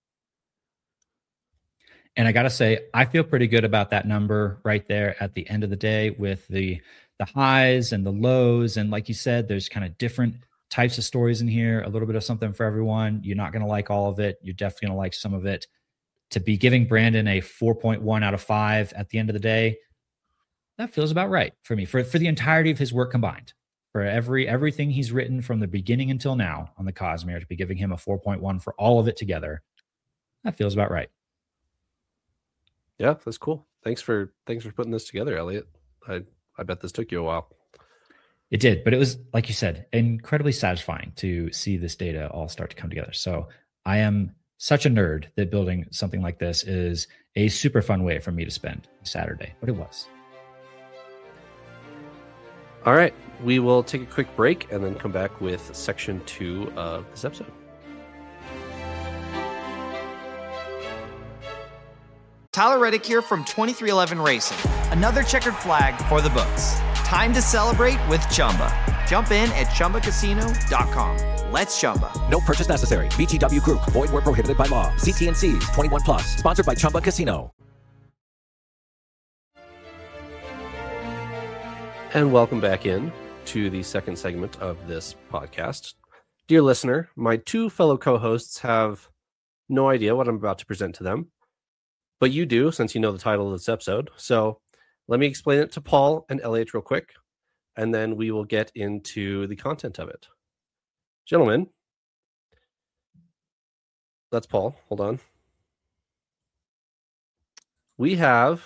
And I got to say, I feel pretty good about that number right there at the end of the day with the highs and the lows. And like you said, there's kind of different types of stories in here, a little bit of something for everyone. You're not going to like all of it. You're definitely going to like some of it. To be giving Brandon a 4.1 out of 5 at the end of the day, that feels about right for me, for the entirety of his work combined. For everything he's written from the beginning until now on the Cosmere, to be giving him a 4.1 for all of it together, that feels about right. Yeah, that's cool. Thanks for putting this together, Elliot. I bet this took you a while. It did, but it was, like you said, incredibly satisfying to see this data all start to come together. So I am such a nerd that building something like this is a super fun way for me to spend Saturday, but it was. All right, we will take a quick break and then come back with section 2 of this episode. Tyler Reddick here from 2311 Racing. Another checkered flag for the books. Time to celebrate with Chumba. Jump in at ChumbaCasino.com. Let's Chumba. No purchase necessary. VGW Group. Void where prohibited by law. See T&Cs. 21 plus. Sponsored by Chumba Casino. And welcome back in to the second segment of this podcast. Dear listener, my two fellow co-hosts have no idea what I'm about to present to them, but you do, since you know the title of this episode. So let me explain it to Paul and Elliot real quick, and then we will get into the content of it. Gentlemen, that's Paul. Hold on. We have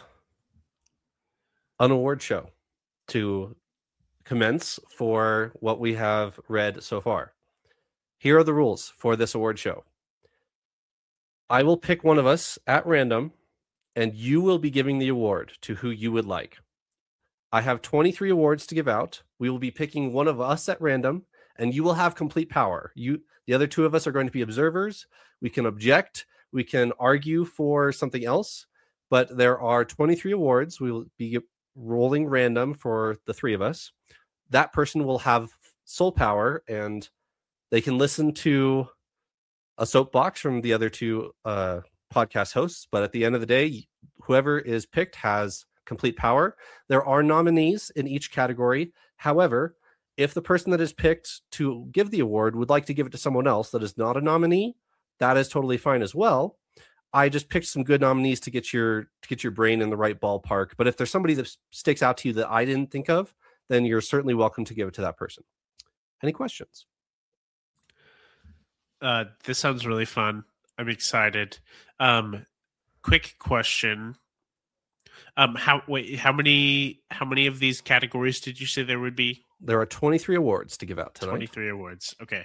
an award show to commence for what we have read so far. Here are the rules for this award show. I will pick one of us at random, and you will be giving the award to who you would like. I have 23 awards to give out. We will be picking one of us at random, and you will have complete power. The other two of us are going to be observers. We can object. We can argue for something else, but there are 23 awards. We will be rolling random for the three of us. That person will have sole power, and they can listen to a soapbox from the other two podcast hosts. But at the end of the day, whoever is picked has complete power. There are nominees in each category. However, if the person that is picked to give the award would like to give it to someone else that is not a nominee, that is totally fine as well. I just picked some good nominees to get your brain in the right ballpark. But if there's somebody that sticks out to you that I didn't think of, then you're certainly welcome to give it to that person. Any questions? This sounds really fun. I'm excited. Quick question. How many of these categories did you say there would be? There are 23 awards to give out tonight. 23 awards. Okay.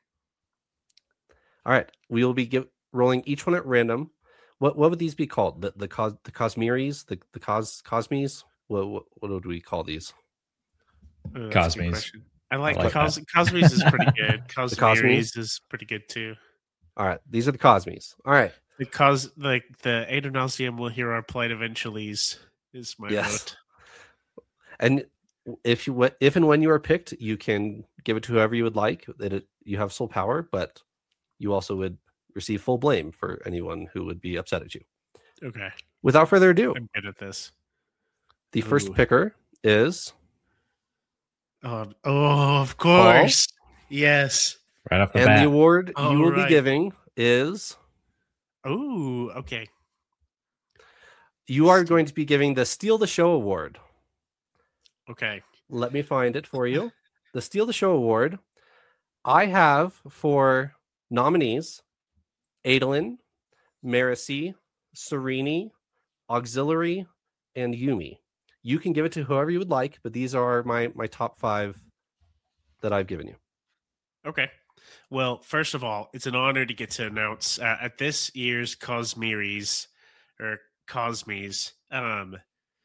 All right. We will be rolling each one at random. What would these be called? The Cosmeres? The Cosmes? What would we call these? Cosmes. I like that. Cosmes is pretty good. Cosmeres is pretty good too. All right. These are the Cosmes. All right. Because the Adonauseum will hear our plight eventually is my vote. And if and when you are picked, you can give it to whoever you would like. You have sole power, but you also would receive full blame for anyone who would be upset at you. Okay. Without further ado, I'm good at this. The first picker is... of course. Paul. Yes. Right off the bat. And the award you will be giving is... Oh, okay. You are going to be giving the Steal the Show Award. Okay. Let me find it for you. The Steal the Show Award, I have for nominees Adolin, Marisi, Sereni, Auxiliary, and Yumi. You can give it to whoever you would like, but these are my top 5 that I've given you. Okay. Well, first of all, it's an honor to get to announce at this year's Cosmeres or Cosmes.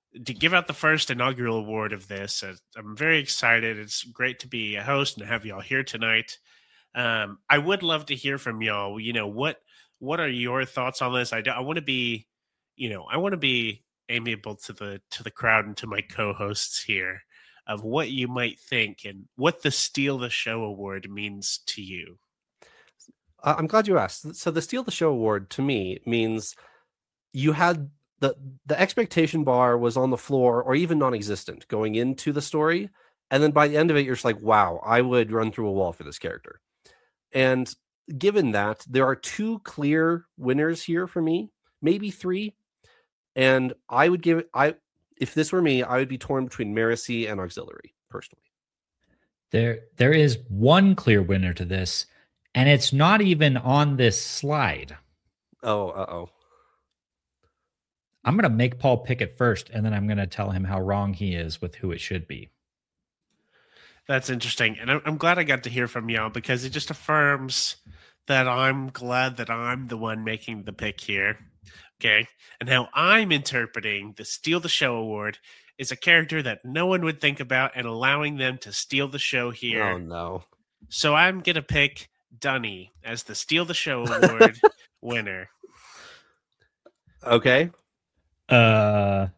to give out the first inaugural award of this. I'm very excited. It's great to be a host and have y'all here tonight. I would love to hear from y'all. What are your thoughts on this? I want to be, I want to be amiable to the crowd and to my co-hosts here of what you might think and what the Steal the Show award means to you. I'm glad you asked. So the Steal the Show award to me means you had the expectation bar was on the floor or even non-existent going into the story. And then by the end of it, you're just like, wow, I would run through a wall for this character. And given that, there are 2 clear winners here for me, maybe 3. And I would give it, if this were me, I would be torn between Marasi and Auxiliary, personally. There is one clear winner to this, and it's not even on this slide. Oh. I'm going to make Paul pick it first, and then I'm going to tell him how wrong he is with who it should be. That's interesting. And I'm glad I got to hear from y'all because it just affirms that I'm glad that I'm the one making the pick here. Okay. And how I'm interpreting the Steal the Show award is a character that no one would think about and allowing them to steal the show here. Oh, no. So I'm going to pick Dunny as the Steal the Show award winner. Okay. And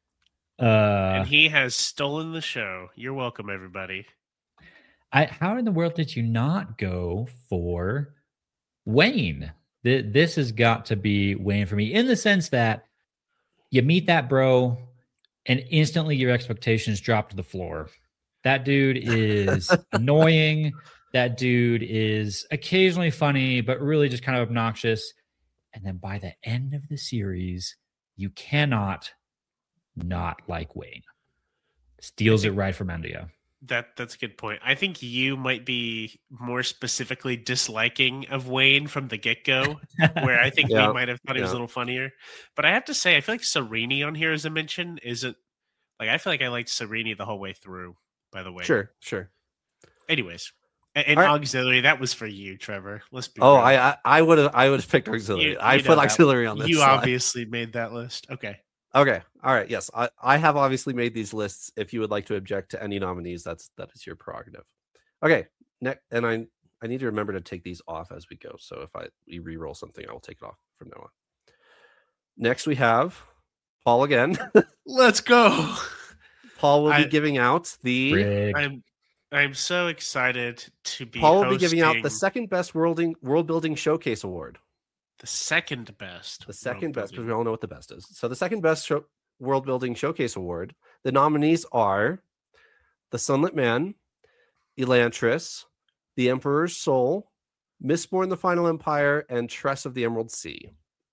he has stolen the show. You're welcome, everybody. How in the world did you not go for Wayne? This has got to be Wayne for me, in the sense that you meet that bro and instantly your expectations drop to the floor. That dude is annoying. That dude is occasionally funny, but really just kind of obnoxious. And then by the end of the series, you cannot not like Wayne. Steals it right from India. That's a good point. I think you might be more specifically disliking of Wayne from the get-go, where I think we might have thought he was a little funnier. But I have to say, I feel like Serini on here as a mention isn't like, I feel like I liked Serini the whole way through, by the way. Sure. Anyways, and right. Auxiliary, that was for you, Trevor. Let's be real. I would have picked Auxiliary. I put Auxiliary on this. You slide. Obviously made that list. Okay. All right. Yes, I have obviously made these lists. If you would like to object to any nominees, that is your prerogative. Okay. Next, and I need to remember to take these off as we go. So if we re-roll something, I will take it off from now on. Next, we have Paul again. Let's go. Paul will be giving out the. I'm so excited to be. Paul will be giving out the second best world building showcase award. The second best. The second best, because we all know what the best is. So the second best world building showcase award. The nominees are The Sunlit Man, Elantris, The Emperor's Soul, Mistborn: The Final Empire, and Tress of the Emerald Sea.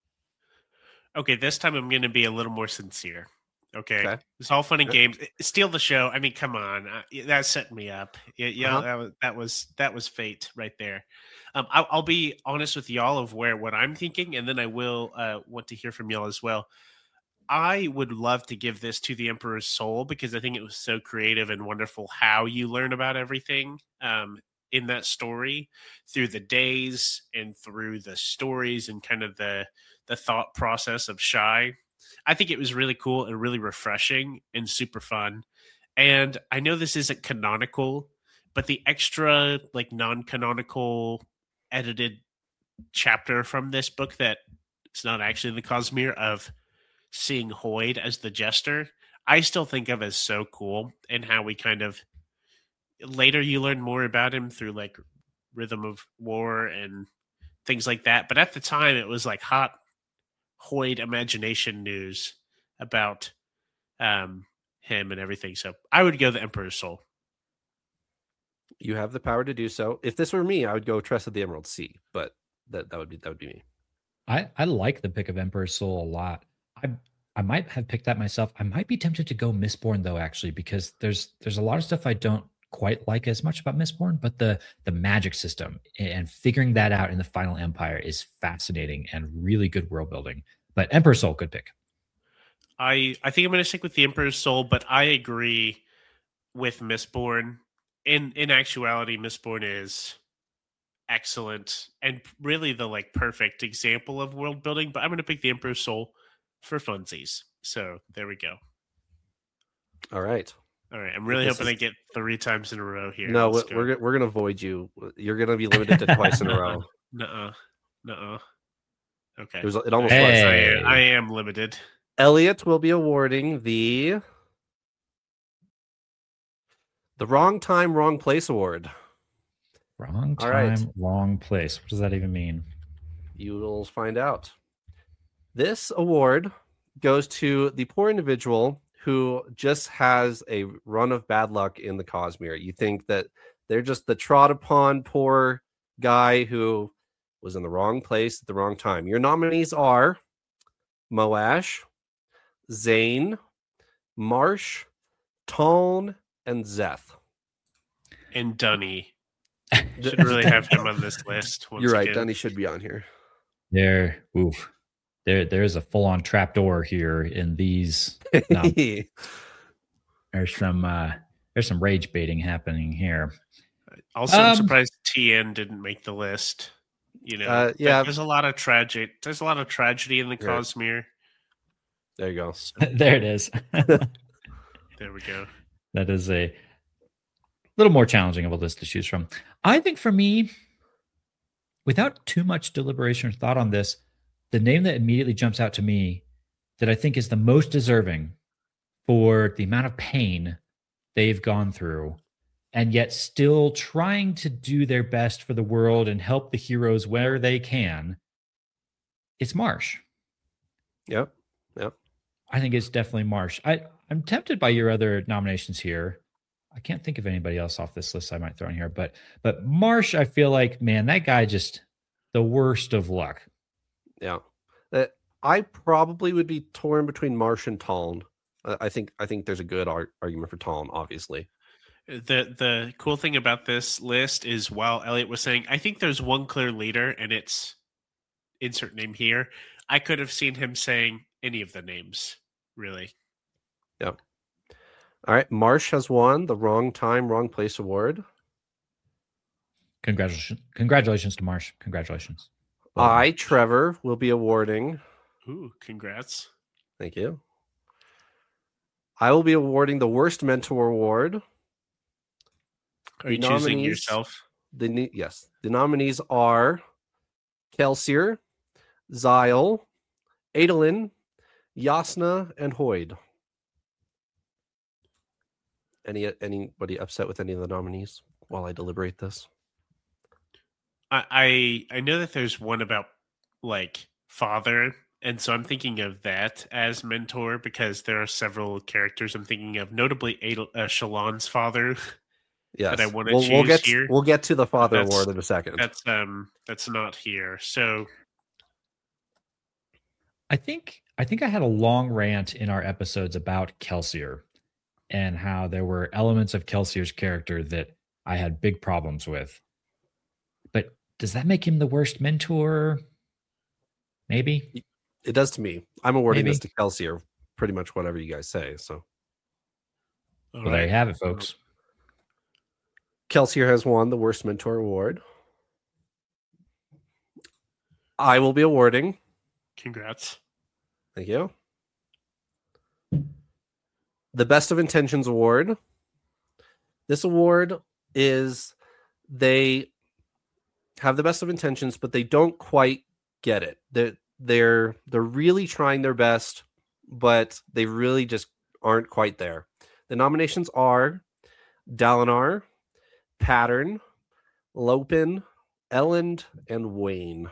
Okay, this time I'm going to be a little more sincere. Okay. It's all fun and games. Steal the Show. I mean, come on. That set me up. That was fate right there. I'll be honest with y'all of what I'm thinking, and then I will want to hear from y'all as well. I would love to give this to The Emperor's Soul because I think it was so creative and wonderful how you learn about everything in that story through the days and through the stories and kind of the thought process of Shai. I think it was really cool and really refreshing and super fun. And I know this isn't canonical, but the extra like non-canonical edited chapter from this book that it's not actually in the Cosmere of seeing Hoid as the Jester, I still think of as so cool, and how we kind of later you learn more about him through like Rhythm of War and things like that. But at the time it was like hot Hoid imagination news about him and everything. So I would go The Emperor's Soul. You have the power to do so. If this were me, I would go Tress of the Emerald Sea, but that would be me. I like the pick of Emperor's Soul a lot. I might have picked that myself. I might be tempted to go Mistborn though, actually, because there's a lot of stuff I don't quite like as much about Mistborn, but the magic system and figuring that out in the Final Empire is fascinating and really good world building. But Emperor's Soul, good pick. I think I'm going to stick with the Emperor's Soul, but I agree with Mistborn. In actuality, Mistborn is excellent and really the like perfect example of world building. But I'm going to pick the Emperor's Soul for funsies. So there we go. All right. All right. I'm really This hoping is- I get 3 times in a row here. No, Let's go. we're gonna void you. You're gonna be limited to twice in a row. Nuh-uh. Okay. It almost was. Hey. I am limited. Elliot will be awarding the Wrong Time, Wrong Place award. Wrong All time, right. wrong place. What does that even mean? You will find out. This award goes to the poor individual who just has a run of bad luck in the Cosmere. You think that they're just the trod upon poor guy who was in the wrong place at the wrong time. Your nominees are Moash, Zane, Marsh, Tone, and Zeth. And Dunny. Should really have him on this list. Once You're right. again. Dunny should be on here. There's a full-on trapdoor here in these. No, there's some rage baiting happening here. Also, I'm surprised TN didn't make the list. You know, yeah. there's a lot of tragedy in the Yeah. Cosmere. There you go. There it is. There we go. That is a little more challenging of a list to choose from. I think for me, without too much deliberation or thought on this, the name that immediately jumps out to me that I think is the most deserving for the amount of pain they've gone through and yet still trying to do their best for the world and help the heroes where they can, it's Marsh. Yep. I think it's definitely Marsh. I'm tempted by your other nominations here. I can't think of anybody else off this list I might throw in here, but Marsh, I feel like, man, that guy just the worst of luck. Yeah. I probably would be torn between Marsh and Talon. I think there's a good argument for Talon, obviously. The cool thing about this list is, while Elliot was saying, I think there's one clear leader, and it's insert name here. I could have seen him saying any of the names, really. Yep. All right. Marsh has won the Wrong Time, Wrong Place award. Congratulations to Marsh. Congratulations. I, Trevor, will be awarding. Ooh, congrats. Thank you. I will be awarding the Worst Mentor award. Are you The choosing nominees- yourself? Yes. The nominees are Kelsier, Zyle, Adolin, Yasna, and Hoyd. Anybody upset with any of the nominees while I deliberate this? I know that there's one about like father, and so I'm thinking of that as mentor because there are several characters I'm thinking of, notably Shalon's father. Yes. That I wanna we'll choose get here. we'll get to the father That's- award in a second. That's not here. So I think I had a long rant in our episodes about Kelsier and how there were elements of Kelsier's character that I had big problems with. But does that make him the worst mentor? Maybe. It does to me. I'm awarding Maybe. this to Kelsier. Pretty much whatever you guys say. So Well, there you have it, folks. Kelsier has won the Worst Mentor award. I will be awarding. Congrats. Thank you. The Best of Intentions award. This award is they have the best of intentions, but they don't quite get it. They're really trying their best, but they really just aren't quite there. The nominations are Dalinar, Pattern, Lopin, Elend, and Wayne.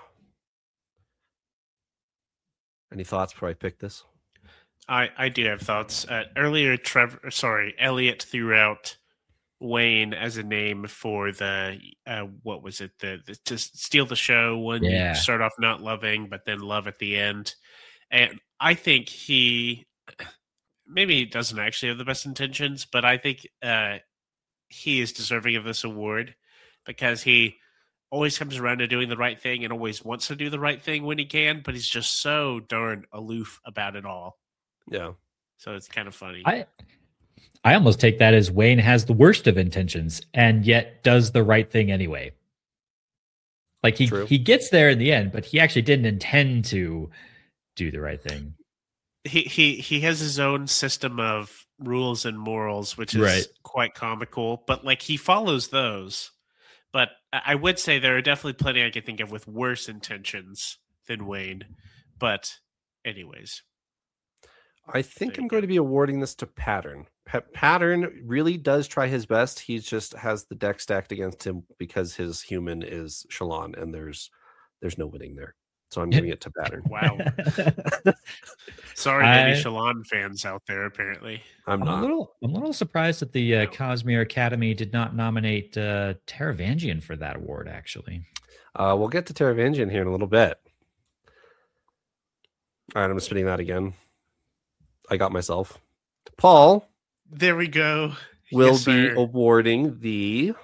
Any thoughts before I pick this? I do have thoughts. Earlier, Elliot threw out Wayne as a name for the what was it? The to steal the show when Yeah. you start off not loving, but then love at the end. And I think he doesn't actually have the best intentions, but I think he is deserving of this award because he always comes around to doing the right thing and always wants to do the right thing when he can, but he's just so darn aloof about it all. Yeah. So it's kind of funny. I almost take that as Wayne has the worst of intentions and yet does the right thing anyway. Like True. he gets there in the end, but he actually didn't intend to do the right thing. He has his own system of rules and morals, which is Right. quite comical. But like he follows those. But I would say there are definitely plenty I can think of with worse intentions than Wayne. But anyways, I think There I'm you going go. to be awarding this to Pattern. Pattern really does try his best. He just has the deck stacked against him because his human is Shalon, and there's no winning there. So I'm giving it to Pattern. wow. Sorry to any I- Shalon fans out there. Apparently, I'm I'm a not. little surprised that the Cosmere Academy did not nominate Taravangian for that award. Actually, We'll get to Taravangian here in a little bit. All right, I'm spinning that again. I got myself. Paul there we go. will Yes, be sir. awarding the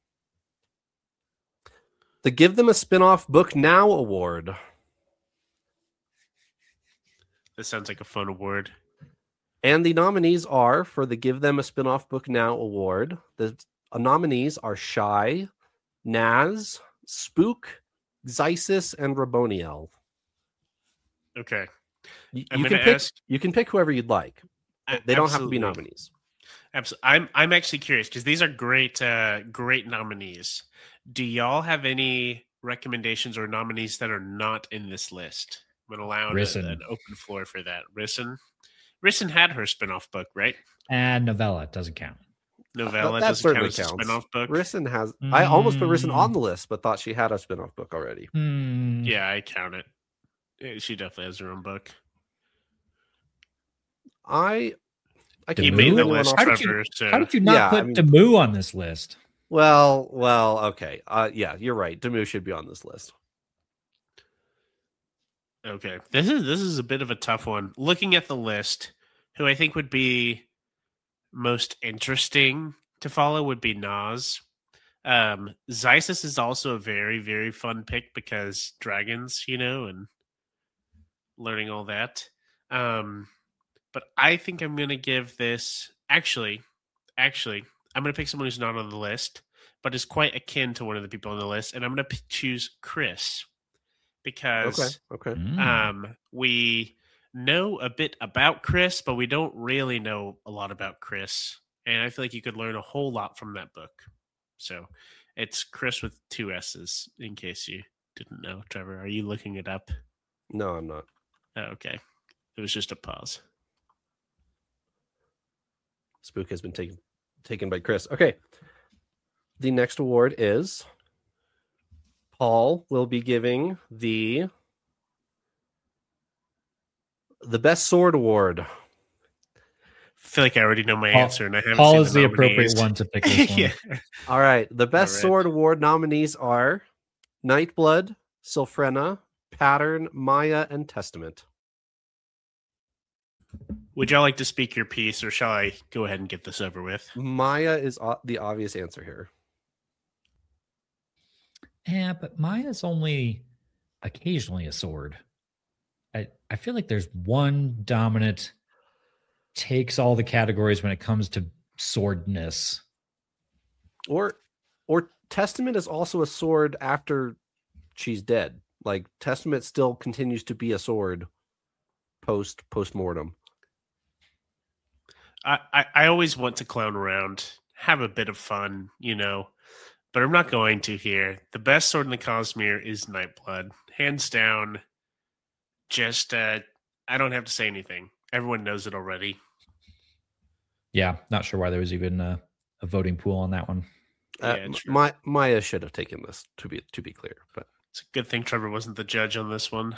Give Them a Spin-Off Book Now award. This sounds like a fun award. And the nominees are for the Give Them a Spin-Off Book Now award. The nominees are Shy, Naz, Spook, Xysis, and Raboniel. Okay, You I'm can going to pick. ask. You can pick whoever you'd like. They don't have to be Absolutely. nominees. I'm actually curious because these are great nominees. Do y'all have any recommendations or nominees that are not in this list? I'm going to allow Risen. an open floor for that. Risen had her spinoff book, right? and novella doesn't count. Novella That doesn't certainly count as a counts. spinoff book. Risen has. I almost put Risen Mm. on the list, but thought she had a spin-off book already. Hmm. Yeah, I count it. Yeah, she definitely has her own book. I You can You Demu? made the anyone list, off- How did you- Trevor. So How did you not Yeah, put I mean- Demu on this list? Well, okay. Yeah, you're right. Demu should be on this list. okay, this is a bit of a tough one. Looking at the list, who I think would be most interesting to follow would be Nas. Xysis is also a very, very fun pick because dragons, and learning all that. But I think I'm gonna give this actually, I'm gonna pick someone who's not on the list, but is quite akin to one of the people on the list, and I'm gonna choose Chris because Okay. Mm. we know a bit about Chris, but we don't really know a lot about Chris. And I feel like you could learn a whole lot from that book. So it's Chris with 2 S's, in case you didn't know. Trevor, are you looking it up? No, I'm not. Oh, okay. It was just a pause. Spook has been taken by Chris. Okay. The next award is Paul will be giving the Best Sword Award. I feel like I already know my Paul- answer, and I haven't Paul seen is the appropriate nominees. one to pick this one. Yeah. All right. The Best right. Sword Award nominees are Nightblood, Sylphrena, Pattern, Maya, and Testament. Would y'all like to speak your piece, or shall I go ahead and get this over with? Maya is the obvious answer here. Yeah, but Maya's only occasionally a sword. I feel like there's one dominant takes all the categories when it comes to swordness. Or Testament is also a sword after she's dead. Like Testament still continues to be a sword post-mortem. I always want to clown around, have a bit of fun, but I'm not going to here. The best sword in the Cosmere is Nightblood. Hands down. Just, I don't have to say anything. Everyone knows it already. Yeah, not sure why there was even a voting pool on that one. Yeah, true. Maya should have taken this, to be clear, but It's a good thing Trevor wasn't the judge on this one.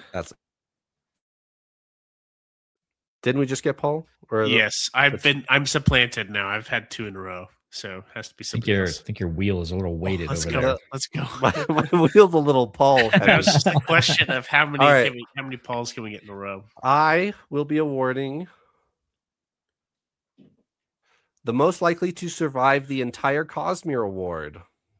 didn't we just get Paul? Or Yes, I'm supplanted now. I've had 2 in a row, so it has to be I think something your else. wheel is a little weighted Let's over go. there. Let's go. my wheel's a little Paul That heavy. was just a question of how many All right. how many Pauls can we get in a row? I will be awarding the most likely to survive the entire Cosmere Award.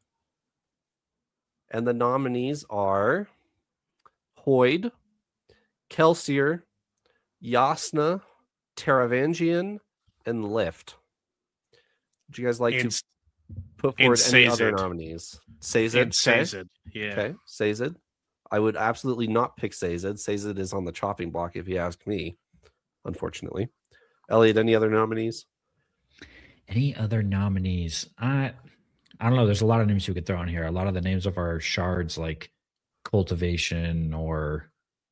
And the nominees are Hoyd, Kelsier, Yasna, Taravangian, and Lift. Would you guys like And, to put forward any other Sazed. nominees? Sazed. and Sazed. Yeah. Okay, Sazed. I would absolutely not pick Sazed. Sazed is on the chopping block if you ask me, unfortunately. Elliot, any other nominees? Any other nominees? I don't know. There's a lot of names you could throw in here. A lot of the names of our shards, like Cultivation or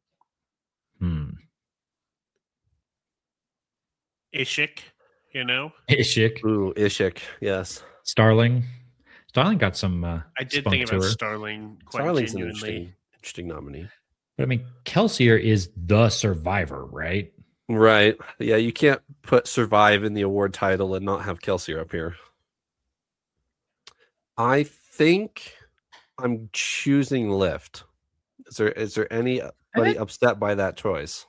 Ishik, you know? Ishik, Ooh, Ishik. Yes. Starling. Starling got some. I did spunk think to about her. Starling quite Starling's an genuinely. interesting nominee. But I mean, Kelsier is the survivor, right? Right. Yeah, you can't put Survive in the award title and not have Kelsier up here. I think I'm choosing Lift. Is there anybody upset by that choice?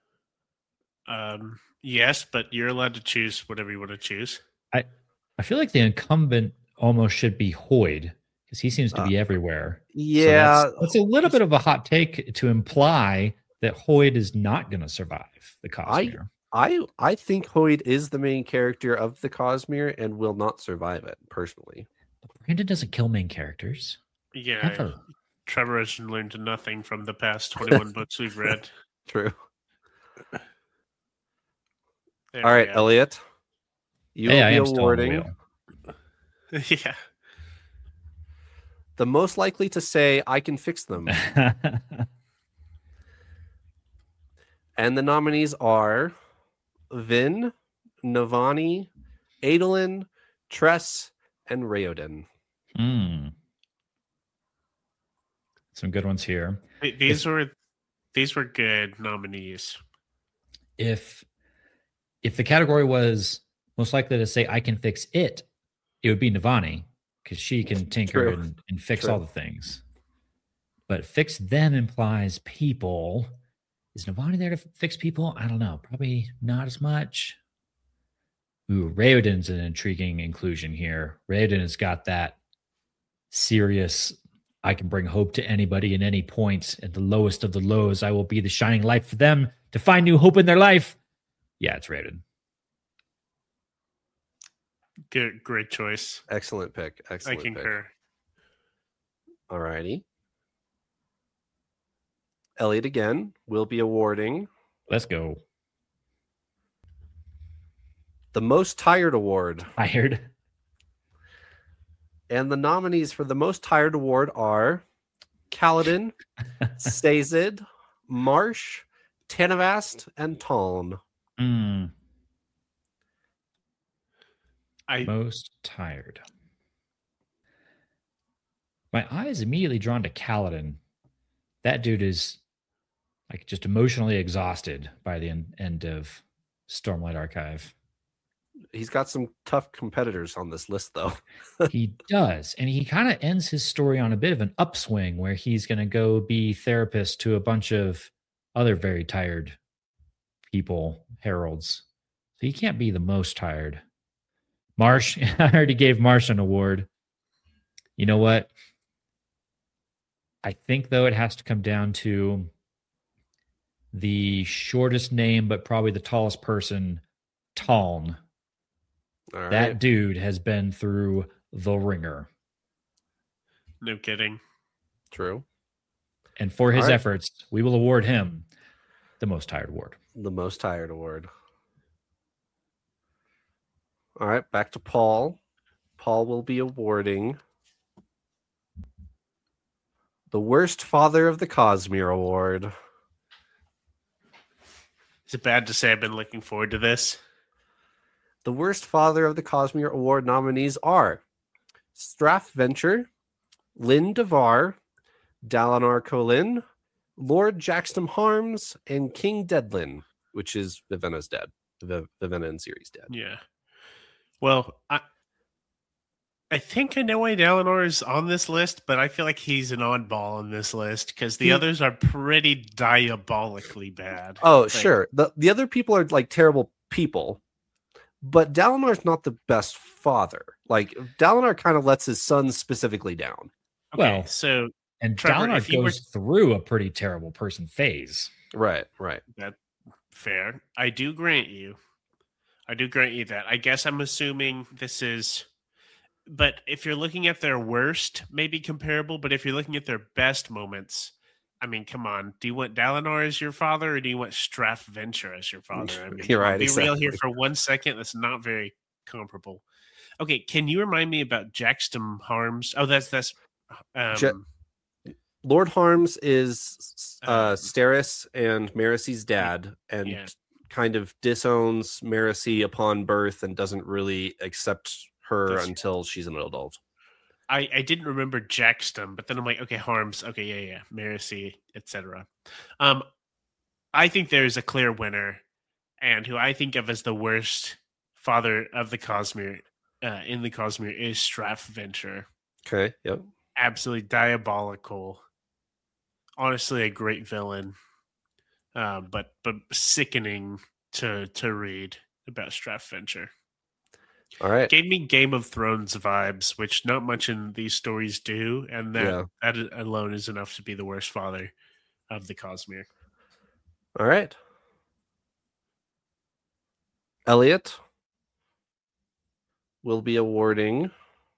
Yes, but you're allowed to choose whatever you want to choose. I feel like the incumbent almost should be Hoyd because he seems to be everywhere. Yeah, So that's a little bit of a hot take to imply that Hoyd is not going to survive the Cosmere. I think Hoyd is the main character of the Cosmere and will not survive it personally. Brandon doesn't kill main characters. Yeah, Ever. Trevor has learned nothing from the past 21 books we've read. True. There All we right, go. Elliot. You Hey, I will am be still on the awarding wheel. Yeah. the most likely to say, I can fix them. And the nominees are Vin, Navani, Adolin, Tress, and Raoden. Some good ones here. These were good nominees. If the category was most likely to say I can fix it, it would be Navani because she can tinker True. and fix True. all the things. But fix them implies people. Is Navani there to fix people? I don't know. Probably not as much. Ooh, Raoden's an intriguing inclusion here. Raoden has got that serious, I can bring hope to anybody in any point. At the lowest of the lows, I will be the shining light for them to find new hope in their life. Yeah, it's Raoden. Good, great choice. Excellent pick. I Excellent pick. concur. All righty. Elliot again will be awarding Let's go. the Most Tired Award. Tired. And the nominees for the Most Tired Award are Kaladin, Sazed, Marsh, Tanavast, and Taln. Most tired. My eye is immediately drawn to Kaladin. That dude is like just emotionally exhausted by the end of Stormlight Archive. He's got some tough competitors on this list, though. He does. And he kind of ends his story on a bit of an upswing where he's going to go be therapist to a bunch of other very tired people, heralds. So he can't be the most tired. Marsh, I already gave Marsh an award. You know what? I think, though, it has to come down to the shortest name, but probably the tallest person, Taln. All right. That dude has been through the ringer. No kidding. True. And for his All right. efforts, we will award him the Most Tired Award. The Most Tired Award. All right, back to Paul. Paul will be awarding the Worst Father of the Cosmere Award. Is it bad to say I've been looking forward to this? The Worst Father of the Cosmere Award nominees are Strath Venture, Lynn Devar, Dalinar Kholin, Lord Jackstam Harms, and King Deadlin, which is Vivenna's dead. Vivenna and Ciri's dead. Yeah. Well, I think I know why Dalinar is on this list, but I feel like he's an oddball on this list because the others are pretty diabolically bad. Oh, Like, sure. The other people are like terrible people, but Dalinar's not the best father. Like Dalinar kind of lets his son specifically down. Okay, Well, so And Trevor, Dalinar if you were- goes through a pretty terrible person phase. Right. that's fair. I do grant you that. I guess I'm assuming this is, but if you're looking at their worst, maybe comparable, but if you're looking at their best moments, I mean, come on. Do you want Dalinar as your father or do you want Strath Venture as your father? I mean, You're right, Be real here exactly. for 1 second. That's not very comparable. Okay, can you remind me about Jackstum Harms? Oh, that's Lord Harms is Steris and Maricy's dad, and kind of disowns Maricy upon birth and doesn't really accept her until she's an adult. I didn't remember Jackstum, but then I'm like, okay, Harms, okay, yeah, Maricy, etc. I think there's a clear winner, and who I think of as the worst father of the Cosmere in the Cosmere is Straff Venture. Okay, yep. Absolutely diabolical. Honestly, a great villain, but sickening to read about Straff Venture. All right. Gave me Game of Thrones vibes, which not much in these stories do, and that alone is enough to be the worst father of the Cosmere. All right. Elliot will be awarding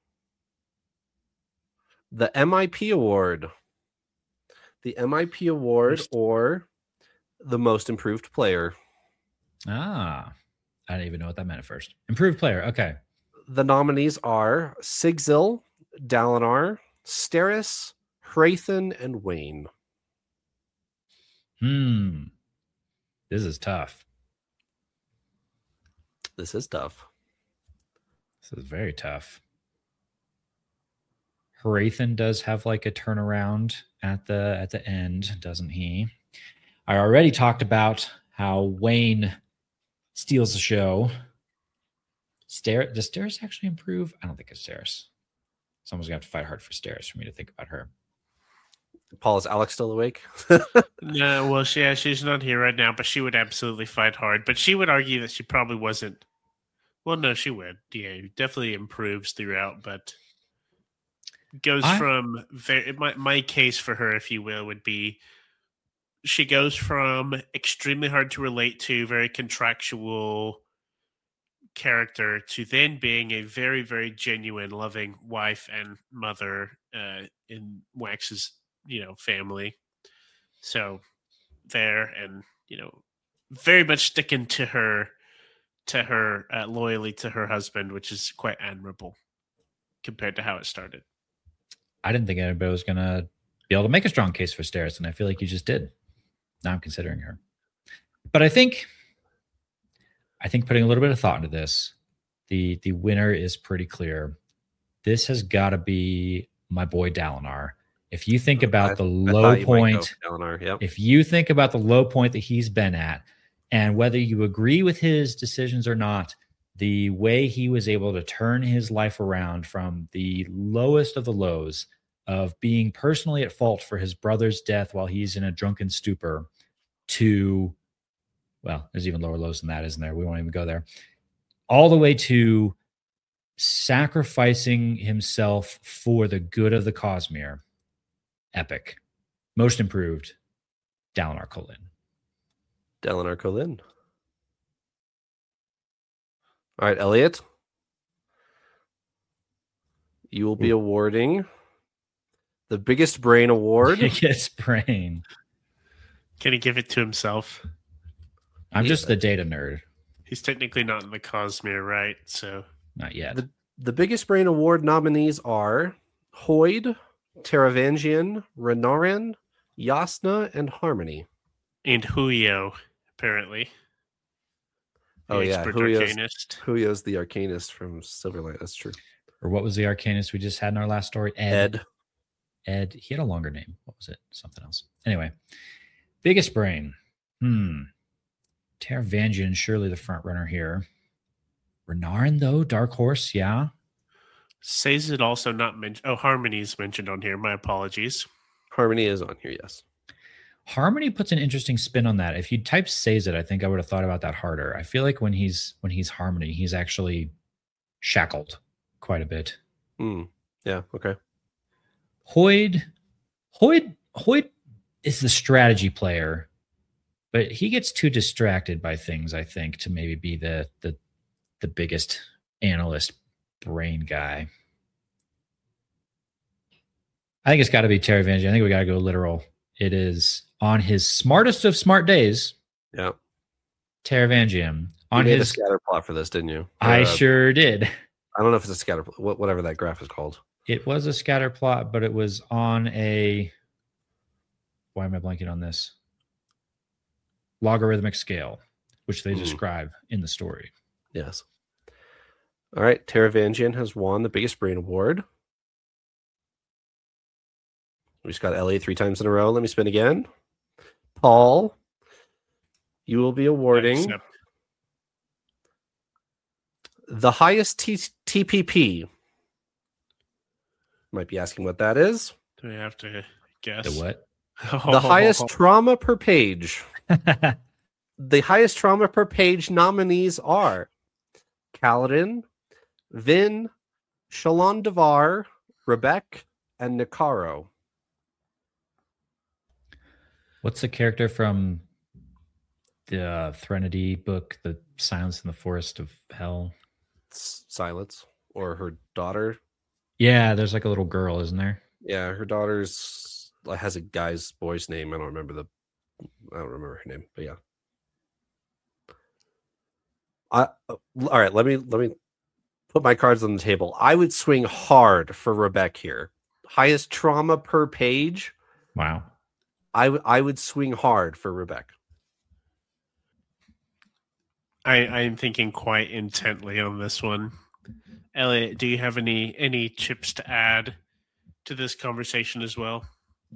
the MIP award. The MIP award, or the most improved player. I didn't even know what that meant at first. Improved player. Okay. The nominees are Sigzil, Dalinar, Steris, Hrathen, and Wayne. This is tough. This is tough. This is very tough. Hrathen does have like a turnaround at the end, doesn't he? I already talked about how Wayne steals the show. Does Steris actually improve? I don't think it's Steris. Someone's going to have to fight hard for Steris for me to think about her. Paul, is Alex still awake? No, well, she's not here right now, but she would absolutely fight hard. But she would argue that she probably wasn't. Well, no, she would. Yeah, definitely improves throughout, but goes from my case for her, if you will, would be she goes from extremely hard to relate to, very contractual character, to then being a very, very genuine, loving wife and mother in Wax's, family. So there, and very much sticking to her loyally to her husband, which is quite admirable compared to how it started. I didn't think anybody was going to be able to make a strong case for Steris, and I feel like you just did. Now I'm considering her. But I think putting a little bit of thought into this, the winner is pretty clear. This has got to be my boy Dalinar. If you think about the low point, Dalinar, yep. If you think about the low point that he's been at, and whether you agree with his decisions or not, the way he was able to turn his life around from the lowest of the lows of being personally at fault for his brother's death while he's in a drunken stupor to, well, there's even lower lows than that, isn't there? We won't even go there. All the way to sacrificing himself for the good of the Cosmere. Epic. Most improved, Dalinar Kholin. Dalinar Kholin. All right, Elliot. You will be awarding the Biggest Brain Award. Biggest Brain. Can he give it to himself? I'm just the data nerd. He's technically not in the Cosmere, right? So not yet. The Biggest Brain Award nominees are Hoid, Taravangian, Renarin, Jasnah, and Harmony. And Huio, apparently. Oh, yeah. Arcanist. Huio's the Arcanist from Silverlight. That's true. Or what was the Arcanist we just had in our last story? Ed. He had a longer name. What was it? Something else. Anyway. Biggest Brain. Taravangian, surely the front runner here. Renarin, though, Dark Horse, yeah. Says it also not mentioned. Oh, Harmony's mentioned on here. My apologies. Harmony is on here, yes. Harmony puts an interesting spin on that. If you type Says It, I think I would have thought about that harder. I feel like when he's Harmony, he's actually shackled quite a bit. Yeah, okay. Hoid is the strategy player, but he gets too distracted by things, I think, to maybe be the biggest analyst brain guy. I think it's got to be Taravangian. I think we got to go literal. It is on his smartest of smart days. Yeah. Taravangian. On made a his, scatter plot for this, didn't you? I sure did. I don't know if it's a scatter plot, whatever that graph is called. It was a scatter plot, but it was on a. Why am I blanking on this? Logarithmic scale, which they describe in the story. Yes. All right. Taravangian has won the Biggest Brain Award. We just got LA 3 times in a row. Let me spin again. Paul, you will be awarding the highest TPP. Might be asking what that is. Do we have to guess? The what? The highest trauma per page. The highest trauma per page nominees are Kaladin, Vin, Shalon Devar, Rebek, and Nikaro. What's the character from the Threnody book, The Silence in the Forest of Hell? Silence, or her daughter. Yeah, there's like a little girl, isn't there? Yeah, her daughter's has a boy's name. I don't remember her name, but yeah. All right, let me put my cards on the table. I would swing hard for Rebek here. Highest trauma per page. Wow. I would swing hard for Rebek. I'm thinking quite intently on this one. Elliot, do you have any chips to add to this conversation as well?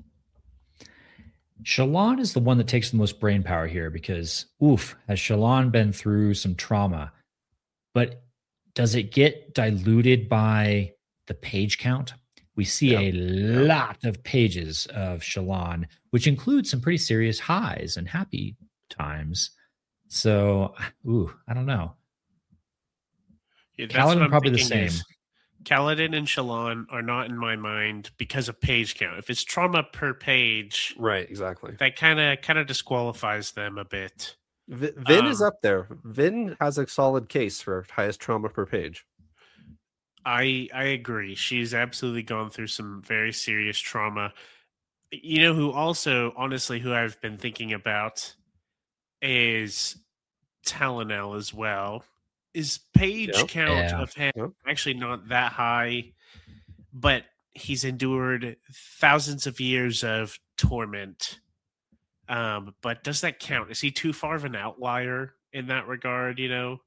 Shalon is the one that takes the most brain power here because, has Shalon been through some trauma? But does it get diluted by the page count? We see a lot of pages of Shalon, which includes some pretty serious highs and happy times. So, I don't know. Yeah, Kaladin probably the same. Kaladin and Shalon are not in my mind because of page count. If it's trauma per page, right, exactly, that kind of disqualifies them a bit. Vin is up there. Vin has a solid case for highest trauma per page. I agree. She's absolutely gone through some very serious trauma. You know who also, honestly, who I've been thinking about is Talonel as well. His page count of him actually not that high, but he's endured thousands of years of torment. But does that count? Is he too far of an outlier in that regard, you know?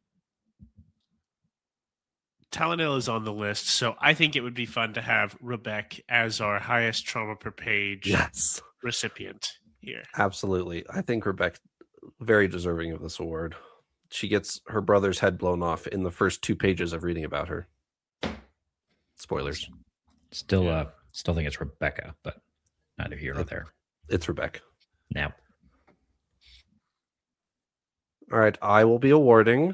Talonel is on the list, so I think it would be fun to have Rebek as our highest trauma per page recipient here. Absolutely. I think Rebek very deserving of this award. She gets her brother's head blown off in the first 2 pages of reading about her. Spoilers. Still think it's Rebecca, but neither here nor there. It's Rebek. Now. All right, I will be awarding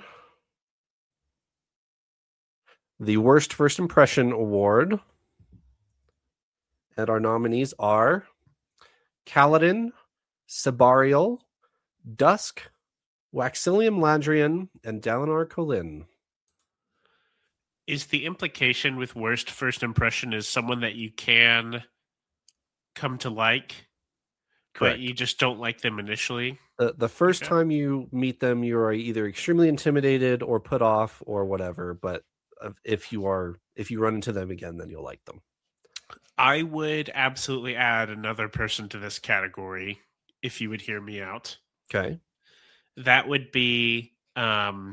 the Worst First Impression Award. And our nominees are Kaladin, Sabariel, Dusk, Waxilium Landrian, and Dalinar Kholin. Is the implication with worst first impression is someone that you can come to like, Correct. but you just don't like them initially? The first time you meet them, you are either extremely intimidated or put off or whatever, but if you run into them again, then you'll like them. I would absolutely add another person to this category if you would hear me out. Okay. That would be Elhokar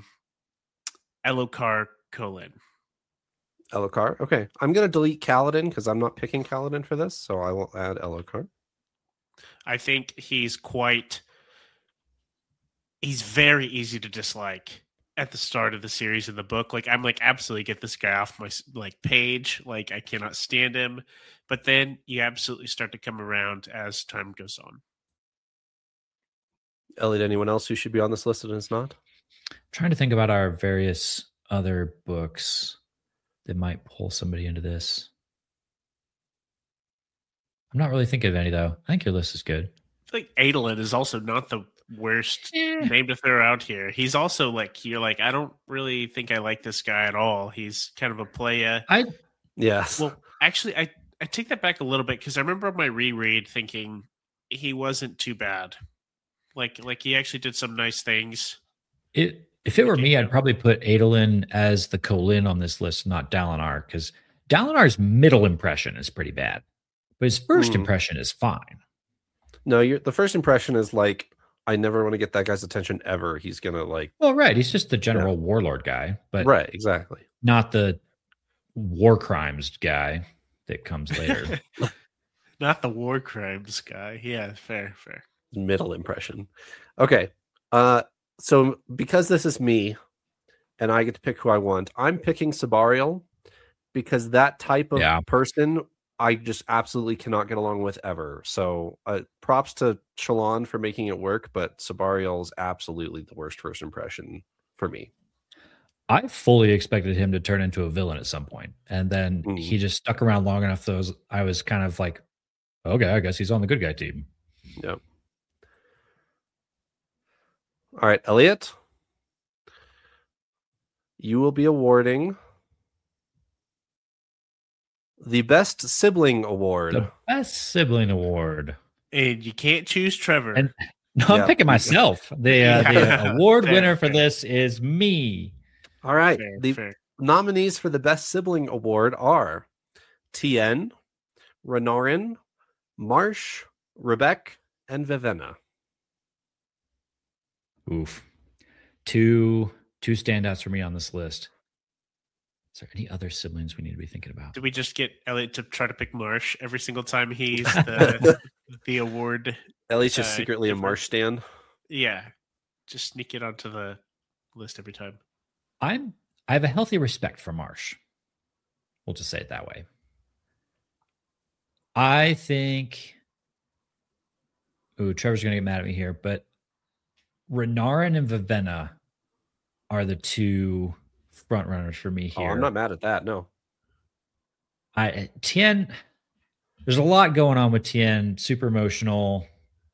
Kholin. Elhokar. Okay. I'm going to delete Kaladin because I'm not picking Kaladin for this, so I will add Elhokar. I think he's very easy to dislike at the start of the series in the book. Like, I'm like, absolutely get this guy off my page. Like, I cannot stand him. But then you absolutely start to come around as time goes on. Elliot, anyone else who should be on this list and is not? I'm trying to think about our various other books that might pull somebody into this. I'm not really thinking of any, though. I think your list is good. I feel like Adolin is also not the worst name to throw out here. He's also like, you're like, I don't really think I like this guy at all. He's kind of a playa. Yes. Well, actually, I take that back a little bit because I remember on my reread thinking he wasn't too bad. Like he actually did some nice things. If it were me, I'd probably put Adolin as the Kholin on this list, not Dalinar, because Dalinar's middle impression is pretty bad, but his first impression is fine. No, the first impression is like, I never want to get that guy's attention ever. He's gonna like. Well, right, he's just the general warlord guy, but right, exactly, not the war crimes guy that comes later. Not the war crimes guy. Yeah, fair. Middle impression. Okay, so because this is me, and I get to pick who I want, I'm picking Sabariel because that type of person I just absolutely cannot get along with ever. So props to Shallan for making it work, but Sabariel is absolutely the worst first impression for me. I fully expected him to turn into a villain at some point, and then he just stuck around long enough. I was kind of like, okay, I guess he's on the good guy team. Yep. All right, Elliot, you will be awarding the Best Sibling Award. The Best Sibling Award. And you can't choose Trevor. And no, I'm picking myself. The award winner for this is me. All right. The nominees for the Best Sibling Award are Tien, Renarin, Marsh, Rebecca, and Vivenna. Oof. Two standouts for me on this list. Is there any other siblings we need to be thinking about? Do we just get Elliot to try to pick Marsh every single time he's the award? Elliot's just secretly a Marsh stan. Yeah. Just sneak it onto the list every time. I have a healthy respect for Marsh. We'll just say it that way. I think Trevor's gonna get mad at me here, but Renarin and Vivenna are the two front runners for me here. Oh, I'm not mad at that. No. Tien, there's a lot going on with Tien. Super emotional.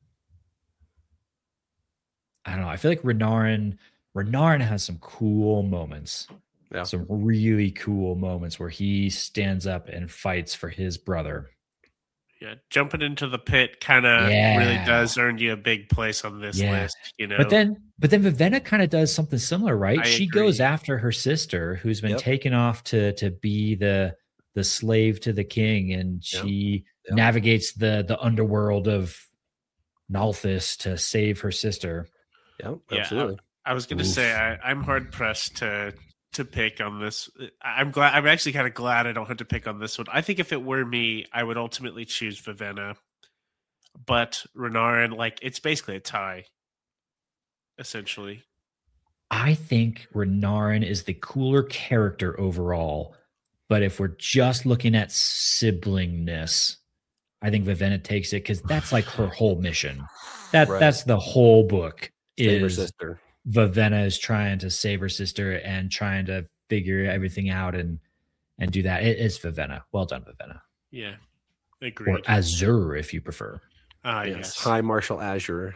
I don't know. I feel like Renarin has some cool moments. Yeah. Some really cool moments where he stands up and fights for his brother. Yeah, jumping into the pit kind of really does earn you a big place on this list, you know. But then Vivenna kind of does something similar, right? She agree. goes after her sister, who's been taken off to be the slave to the king, and she navigates the underworld of Nalthis to save her sister. Yeah, absolutely. I was going to say I'm hard pressed to pick on this. I'm actually kind of glad I don't have to pick on this one. I think if it were me, I would ultimately choose Vivenna, but Renarin, like, it's basically a tie, essentially. I think Renarin is the cooler character overall, but if we're just looking at siblingness, I think Vivenna takes it because that's like her whole mission. That's the whole book. Save her sister. Vivenna is trying to save her sister and trying to figure everything out and do that. It's Vivenna. Well done, Vivenna. Yeah, agreed. Or Azure, if you prefer. Yes. High Marshal Azure.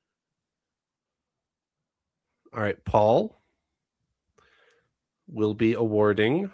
All right, Paul will be awarding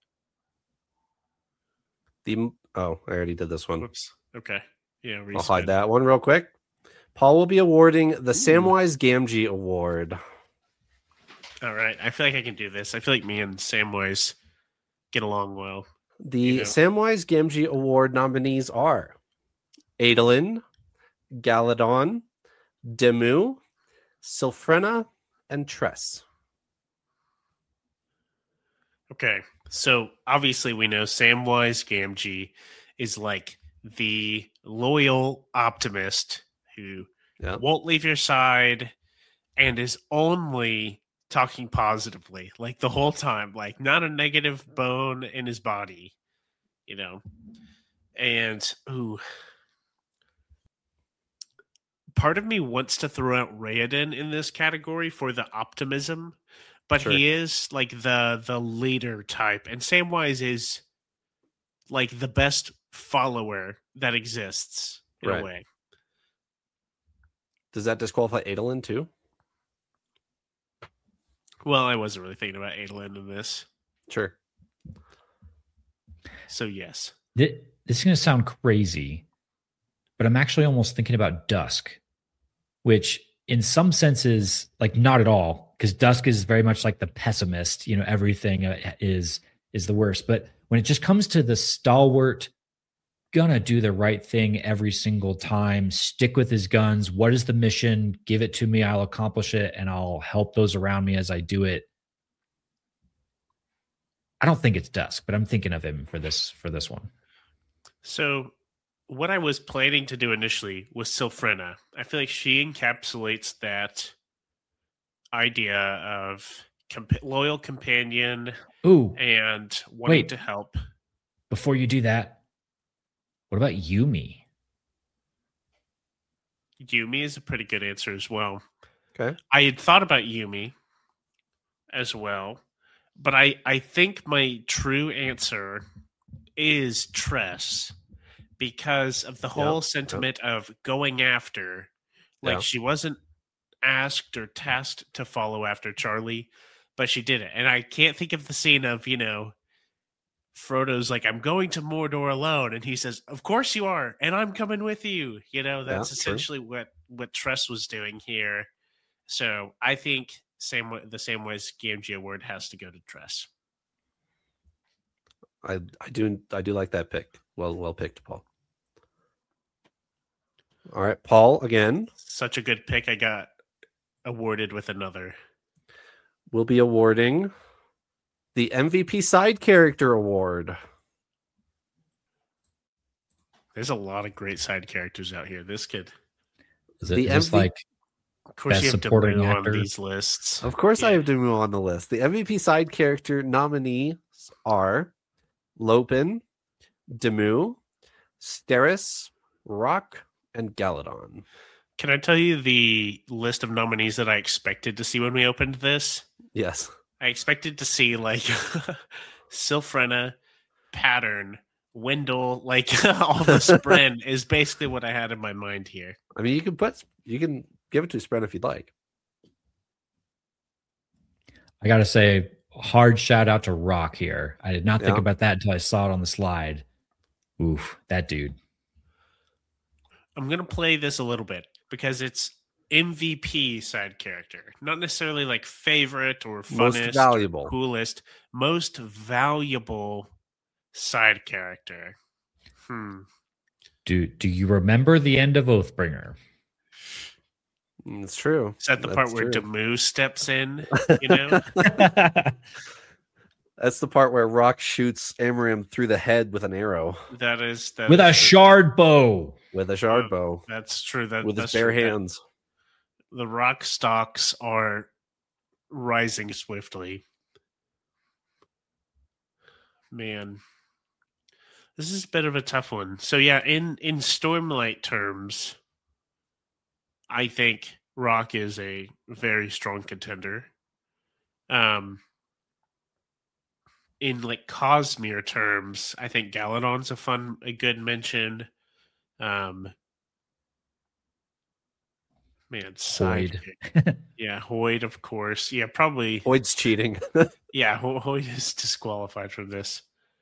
the... Oh, I already did this one. Whoops. Okay. Yeah, I'll hide that one real quick. Paul will be awarding the Samwise Gamgee Award. All right. I feel like I can do this. I feel like me and Samwise get along well. The Samwise Gamgee Award nominees are Adolin, Galadon, Demu, Sylphrena, and Tress. Okay. So obviously we know Samwise Gamgee is like the loyal optimist who won't leave your side and is only talking positively, like the whole time, like not a negative bone in his body, you know. And part of me wants to throw out Raoden in this category for the optimism, but he is like the leader type, and Samwise is like the best follower that exists in a way. Does that disqualify Adolin too? Well, I wasn't really thinking about Adolin in this. Sure. So, yes. This is going to sound crazy, but I'm actually almost thinking about Dusk, which in some senses, like not at all, because Dusk is very much like the pessimist. Everything is the worst. But when it just comes to the stalwart, gonna do the right thing every single time, stick with his guns. What is the mission? Give it to me. I'll accomplish it, and I'll help those around me as I do it. I don't think it's Dusk, but I'm thinking of him for this one. So what I was planning to do initially was Sylphrena. I feel like she encapsulates that idea of loyal companion and wanting to help. Before you do that, what about Yumi? Yumi is a pretty good answer as well. Okay. I had thought about Yumi as well, but I think my true answer is Tress, because of the whole sentiment of going after. Like, she wasn't asked or tasked to follow after Charlie, but she did it. And I can't think of the scene of, Frodo's like, I'm going to Mordor alone. And he says, of course you are. And I'm coming with you. That's essentially what Tress was doing here. So I think the same way as Gamgee Award has to go to Tress. I do like that pick. Well picked, Paul. All right, Paul again. Such a good pick. I got awarded with another. We'll be awarding the MVP Side Character Award. There's a lot of great side characters out here. This kid. Is it like, of course, you have supporting Demu actor on these lists. Of course, I have Demu on the list. The MVP Side Character nominees are Lopin, Demu, Steris, Rock, and Galadon. Can I tell you the list of nominees that I expected to see when we opened this? Yes. I expected to see like Sylphrena, Pattern, Wendell, like all the Spren is basically what I had in my mind here. I mean, you can give it to Spren if you'd like. I gotta say, hard shout out to Rock here. I did not think about that until I saw it on the slide. Oof, that dude. I'm gonna play this a little bit because it's MVP side character, not necessarily like favorite or funnest, most valuable, or coolest, most valuable side character. Do you remember the end of Oathbringer? It's true. Is that the part where Demu steps in? That's the part where Rock shoots Amaram through the head with an arrow. That is with a shard bow. With a shard bow. That's true. With his bare hands. The rock stocks are rising swiftly. Man, this is a bit of a tough one. So yeah, in Stormlight terms, I think Rock is a very strong contender. In like Cosmere terms, I think Galadon's a good mention. Hoyd. Yeah, Hoyd, of course. Yeah, probably. Hoyd's cheating. Yeah, Hoyd is disqualified from this.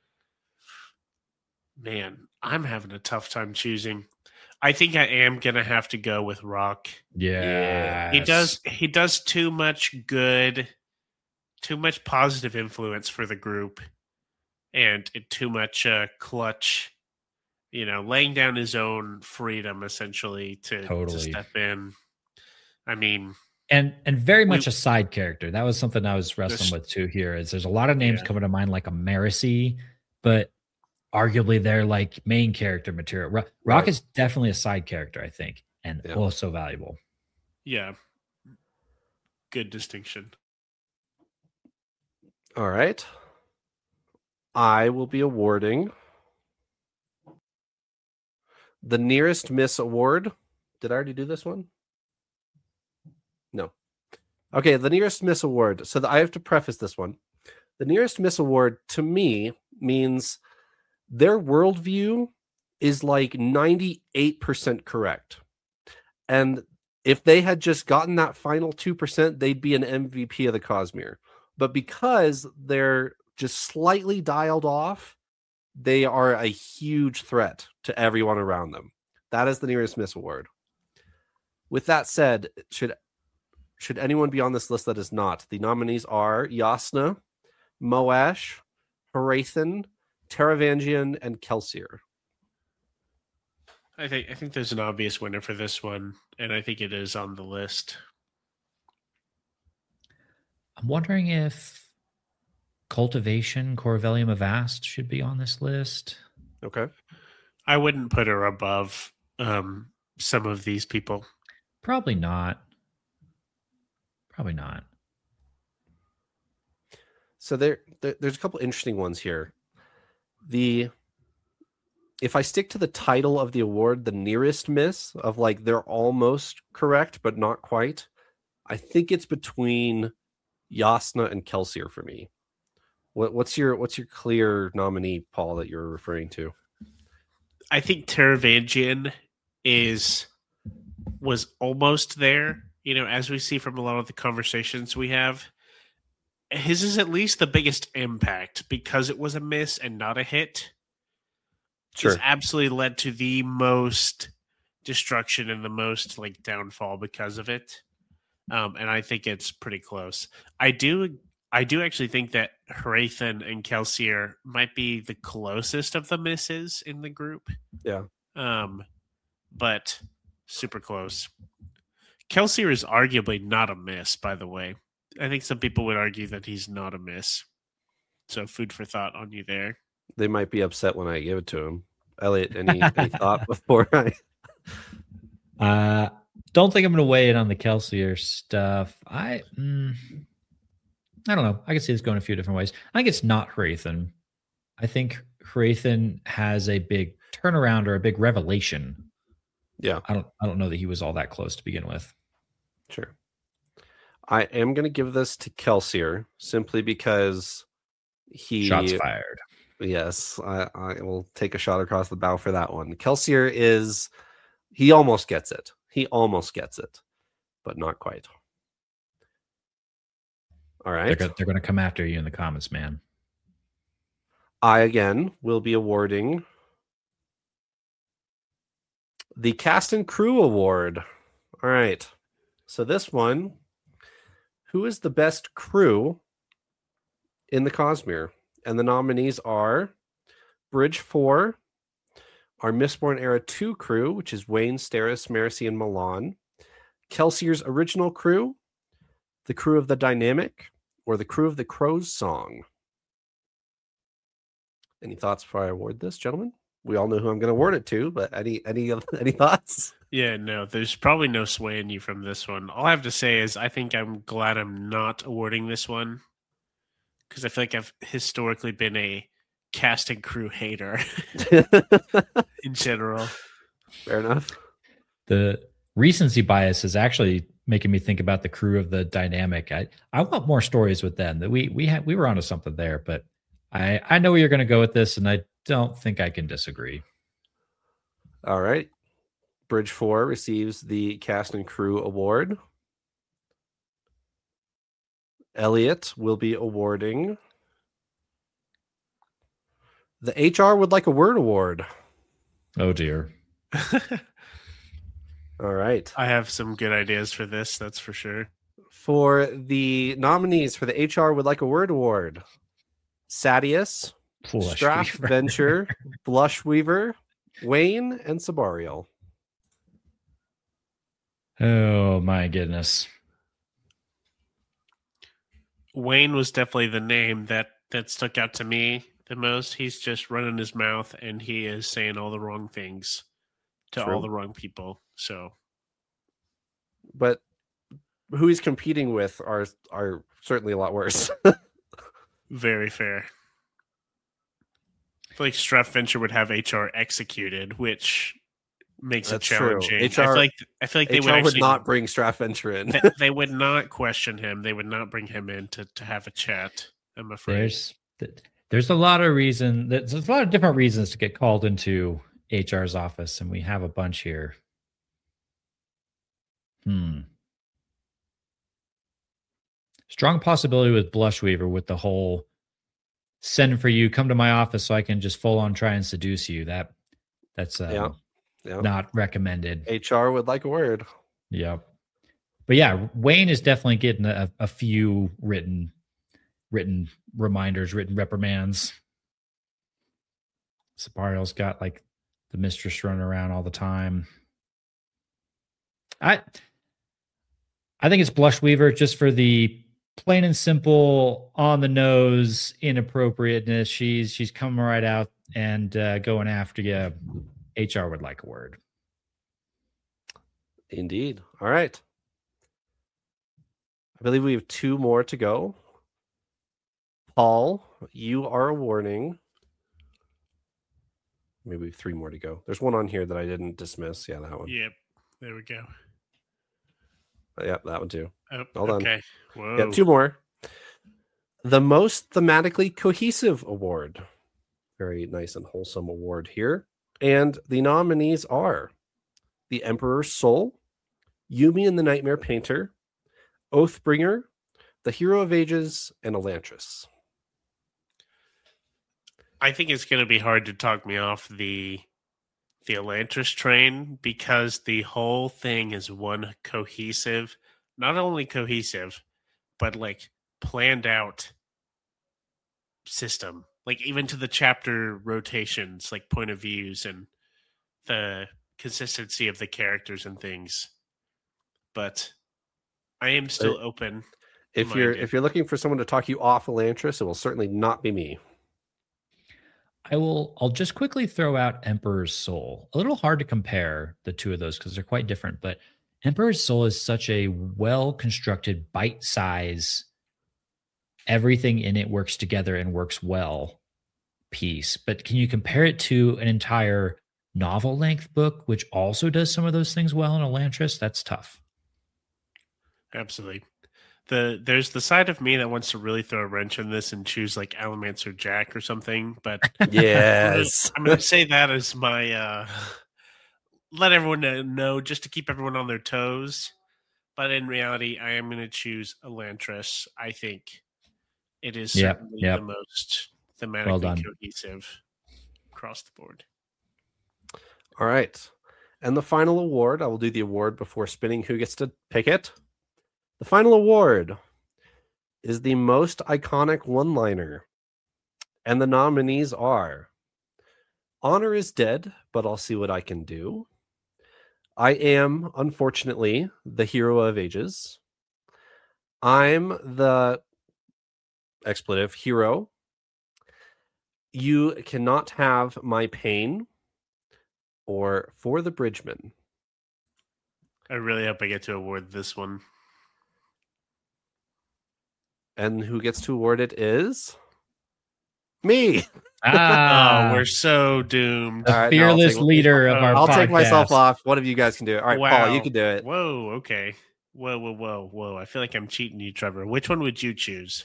Man, I'm having a tough time choosing. I think I am gonna have to go with Rock. Yeah, he does too much good, too much positive influence for the group, and too much clutch. Laying down his own freedom essentially to step in. I mean, and very much a side character. That was something I was wrestling with too. Here is there's a lot of names coming to mind, like a Marasi, but arguably they're like main character material. Rock is definitely a side character, I think, and also valuable. Yeah, good distinction. All right, I will be awarding the Nearest Miss Award. Did I already do this one? No. Okay, the Nearest Miss Award. So I have to preface this one. The Nearest Miss Award, to me, means their worldview is like 98% correct. And if they had just gotten that final 2%, they'd be an MVP of the Cosmere. But because they're just slightly dialed off, they are a huge threat to everyone around them. That is the Nearest Miss Award. With that said, should anyone be on this list that is not? The nominees are Jasna, Moash, Hrathen, Taravangian, and Kelsier. I think there's an obvious winner for this one, and I think it is on the list. I'm wondering if Cultivation, Corvellium Avast should be on this list. Okay. I wouldn't put her above some of these people. Probably not. Probably not. So there's a couple interesting ones here. If I stick to the title of the award, the nearest miss of like they're almost correct but not quite, I think it's between Jasna and Kelsier for me. What's your clear nominee, Paul, that you're referring to? I think Taravangian was almost there. You know, as we see from a lot of the conversations we have, his is at least the biggest impact because it was a miss and not a hit. Sure. It's absolutely led to the most destruction and the most like downfall because of it. And I think it's pretty close. I do actually think that Hrathen and Kelsier might be the closest of the misses in the group. Yeah. But super close. Kelsier is arguably not a miss, by the way. I think some people would argue that he's not a miss. So food for thought on you there. They might be upset when I give it to him. Elliot, any thought before I? Don't think I'm going to weigh in on the Kelsier stuff. I don't know. I can see this going a few different ways. I think it's not Hrathen. I think Hrathen has a big turnaround or a big revelation. Yeah. I don't know that he was all that close to begin with. Sure. I am going to give this to Kelsier simply because Shots fired. Yes, I will take a shot across the bow for that one. Kelsier he almost gets it. He almost gets it, but not quite. All right. They're going to come after you in the comments, man. I, again, will be awarding the Cast and Crew Award. All right. So this one, who is the best crew in the Cosmere? And the nominees are Bridge 4, our Mistborn Era 2 crew, which is Wayne, Steris, Marcy, and Milan. Kelsier's original crew, the crew of the Dynamic, or the crew of the Crow's Song. Any thoughts before I award this, gentlemen? We all know who I'm going to award it to, but any thoughts? Yeah, no, there's probably no swaying you from this one. All I have to say is I think I'm glad I'm not awarding this one because I feel like I've historically been a cast and crew hater in general. Fair enough. The recency bias is actually making me think about the crew of the Dynamic. I want more stories with them. That we were onto something there, but I know where you're going to go with this, and I don't think I can disagree. All right. Bridge 4 receives the Cast and Crew Award. Elliot will be awarding the HR Would Like a Word Award. Oh, dear. All right. I have some good ideas for this, that's for sure. For the nominees for the HR Would Like a Word Award, Sadius, Straff Venture, Blushweaver, Wayne, and Sabariel. Oh, my goodness. Wayne was definitely the name that stuck out to me the most. He's just running his mouth and he is saying all the wrong things to all the wrong people. So, but who he's competing with are certainly a lot worse. Very fair. I feel like Straff Venture would have HR executed, which makes it challenging. I feel like they would not bring Straff Venture in. They would not question him. They would not bring him in to have a chat. I'm afraid. There's a lot of reason. There's a lot of different reasons to get called into HR's office, and we have a bunch here. Strong possibility with Blushweaver with the whole send for you, come to my office so I can just full on try and seduce you. That's not recommended. HR Would Like a Word. Yep. But yeah, Wayne is definitely getting a few written reminders, written reprimands. Sipario's got like the mistress running around all the time. I think it's Blushweaver just for the plain and simple, on the nose inappropriateness. She's coming right out and going after you. HR would like a word. Indeed. All right. I believe we have 2 more to go. Paul, you are awarding. Maybe we have 3 more to go. There's one on here that I didn't dismiss. Yeah, that one. Yep. There we go. Yeah, that one too. Oh, Hold on. okay. Whoa. Yeah, 2 more. The most thematically cohesive award. Very nice and wholesome award here. And the nominees are The Emperor's Soul, Yumi and the Nightmare Painter, Oathbringer, The Hero of Ages, and Elantris. I think it's going to be hard to talk me off the Elantris train, because the whole thing is one cohesive, not only cohesive, but like planned out system. Like even to the chapter rotations, like point of views and the consistency of the characters and things. But I am still open. If you're looking for someone to talk you off Elantris, it will certainly not be me. I'll just quickly throw out Emperor's Soul. A little hard to compare the two of those because they're quite different, but Emperor's Soul is such a well-constructed bite size, everything in it works together and works well piece. But can you compare it to an entire novel length book, which also does some of those things well in Elantris? That's tough. Absolutely. There's the side of me that wants to really throw a wrench in this and choose like Alamancor Jack or something, but yes, I'm going to say that as my let everyone know, just to keep everyone on their toes. But in reality, I am going to choose Elantris. I think it is certainly the most thematically cohesive across the board. All right, and the final award, I will do the award before spinning who gets to pick it. The final award is the most iconic one-liner. And the nominees are Honor is Dead, but I'll see what I can do. I am, unfortunately, the hero of ages. I'm the expletive hero. You cannot have my pain. Or For the Bridgeman. I really hope I get to award this one. And who gets to award it is me. Oh, we're so doomed. The fearless leader of our podcast. I'll take myself off. One of you guys can do it. All right, wow. Paul, you can do it. Whoa, okay. Whoa. I feel like I'm cheating you, Trevor. Which one would you choose?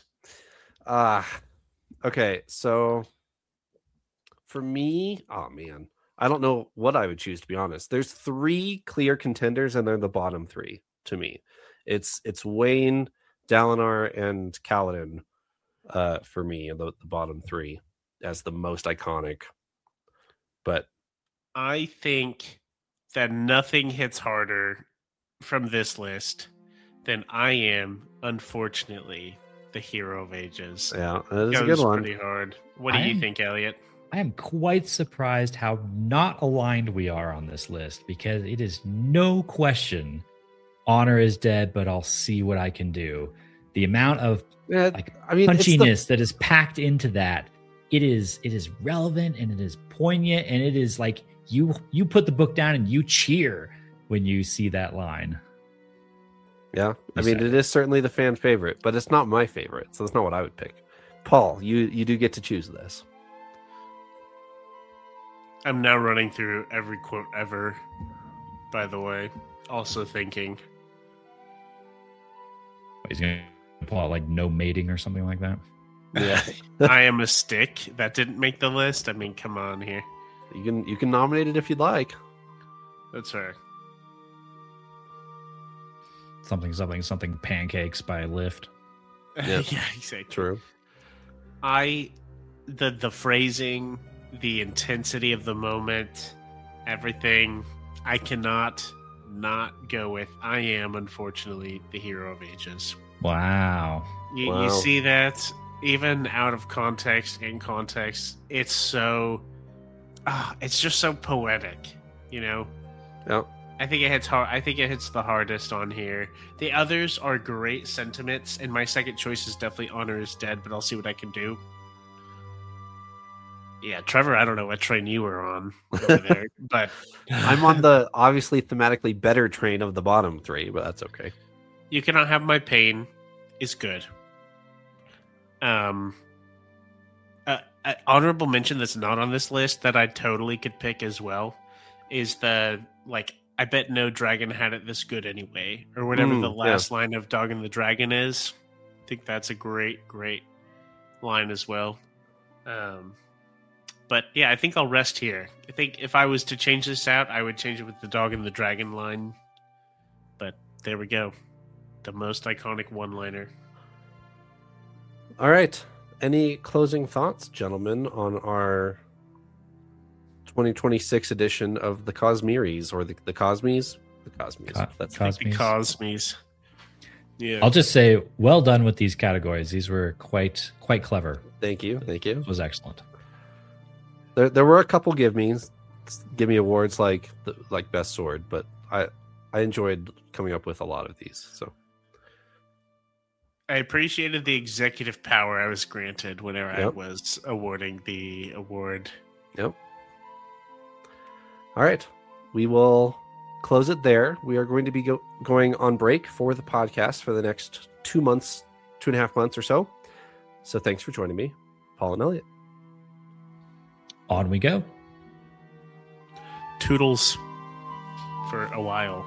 Okay, so for me, oh man, I don't know what I would choose, to be honest. There's 3 clear contenders, and they're the bottom 3 to me. It's Wayne, Dalinar, and Kaladin for me, the bottom 3 as the most iconic. But I think that nothing hits harder from this list than I am, unfortunately, the hero of ages. Yeah, that is a good one. Pretty hard. What do you think, Elliot? I am quite surprised how not aligned we are on this list, because it is no question Honor is Dead, but I'll see what I can do. The amount of punchiness that is packed into that, it is relevant and it is poignant, and it is like you put the book down and you cheer when you see that line. Yeah, I mean, it is certainly the fan favorite, but it's not my favorite, so that's not what I would pick. Paul, you do get to choose this. I'm now running through every quote ever, by the way. Also thinking. He's going to pull out like No Mating or something like that. Yeah. I Am a Stick. That didn't make the list. I mean, come on here. You can nominate it if you'd like. That's fair. Something Pancakes by Lyft. Yeah, exactly. True. The phrasing, the intensity of the moment, everything, I cannot not go with. I am, unfortunately, the hero of ages. Wow. You see that even out of context, in context, it's so it's just so poetic, you know. Yeah. I think it hits hard. I think it hits the hardest on here. The others are great sentiments, and my second choice is definitely Honor is Dead, but I'll see what I can do. Yeah, Trevor, I don't know what train you were on over there, but I'm on the obviously thematically better train of the bottom three, but that's okay. You Cannot Have My Pain is good. Honorable mention that's not on this list that I totally could pick as well is the, like, I bet no dragon had it this good anyway, or whatever the last line of Dog and the Dragon is. I think that's a great, great line as well. But yeah, I think I'll rest here. I think if I was to change this out, I would change it with the Dog and the Dragon line. But there we go. The most iconic one-liner. All right. Any closing thoughts, gentlemen, on our 2026 edition of the Cosmeres, or the Cosmes? The Cosmes. That's Cosmes. The Cosmes. Yeah. I'll just say, well done with these categories. These were quite clever. Thank you. It was excellent. There were a couple give me awards like best sword, but I enjoyed coming up with a lot of these. So I appreciated the executive power I was granted whenever I was awarding the award. Yep. All right, we will close it there. We are going to be going on break for the podcast for the next 2.5 months or so. So thanks for joining me, Paul and Elliot. On we go. Toodles for a while.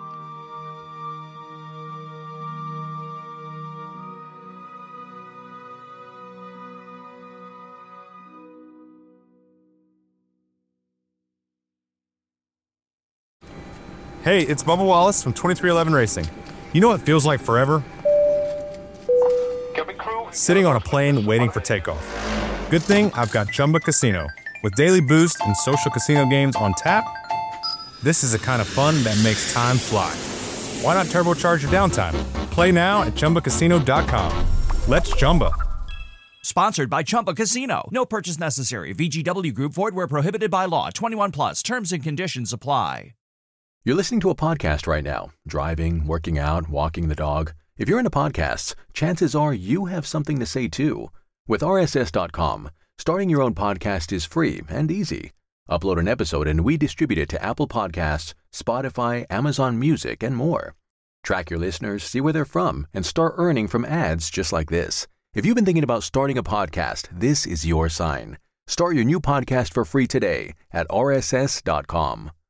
Hey, it's Bubba Wallace from 2311 Racing. You know what feels like forever? Sitting on a plane waiting for takeoff. Good thing I've got Chumba Casino. With daily boost and social casino games on tap, this is the kind of fun that makes time fly. Why not turbocharge your downtime? Play now at ChumbaCasino.com. Let's Chumba. Sponsored by Chumba Casino. No purchase necessary. VGW Group. Void where prohibited by law. 21 plus. Terms and conditions apply. You're listening to a podcast right now. Driving, working out, walking the dog. If you're into podcasts, chances are you have something to say too. With RSS.com, starting your own podcast is free and easy. Upload an episode and we distribute it to Apple Podcasts, Spotify, Amazon Music, and more. Track your listeners, see where they're from, and start earning from ads just like this. If you've been thinking about starting a podcast, this is your sign. Start your new podcast for free today at RSS.com.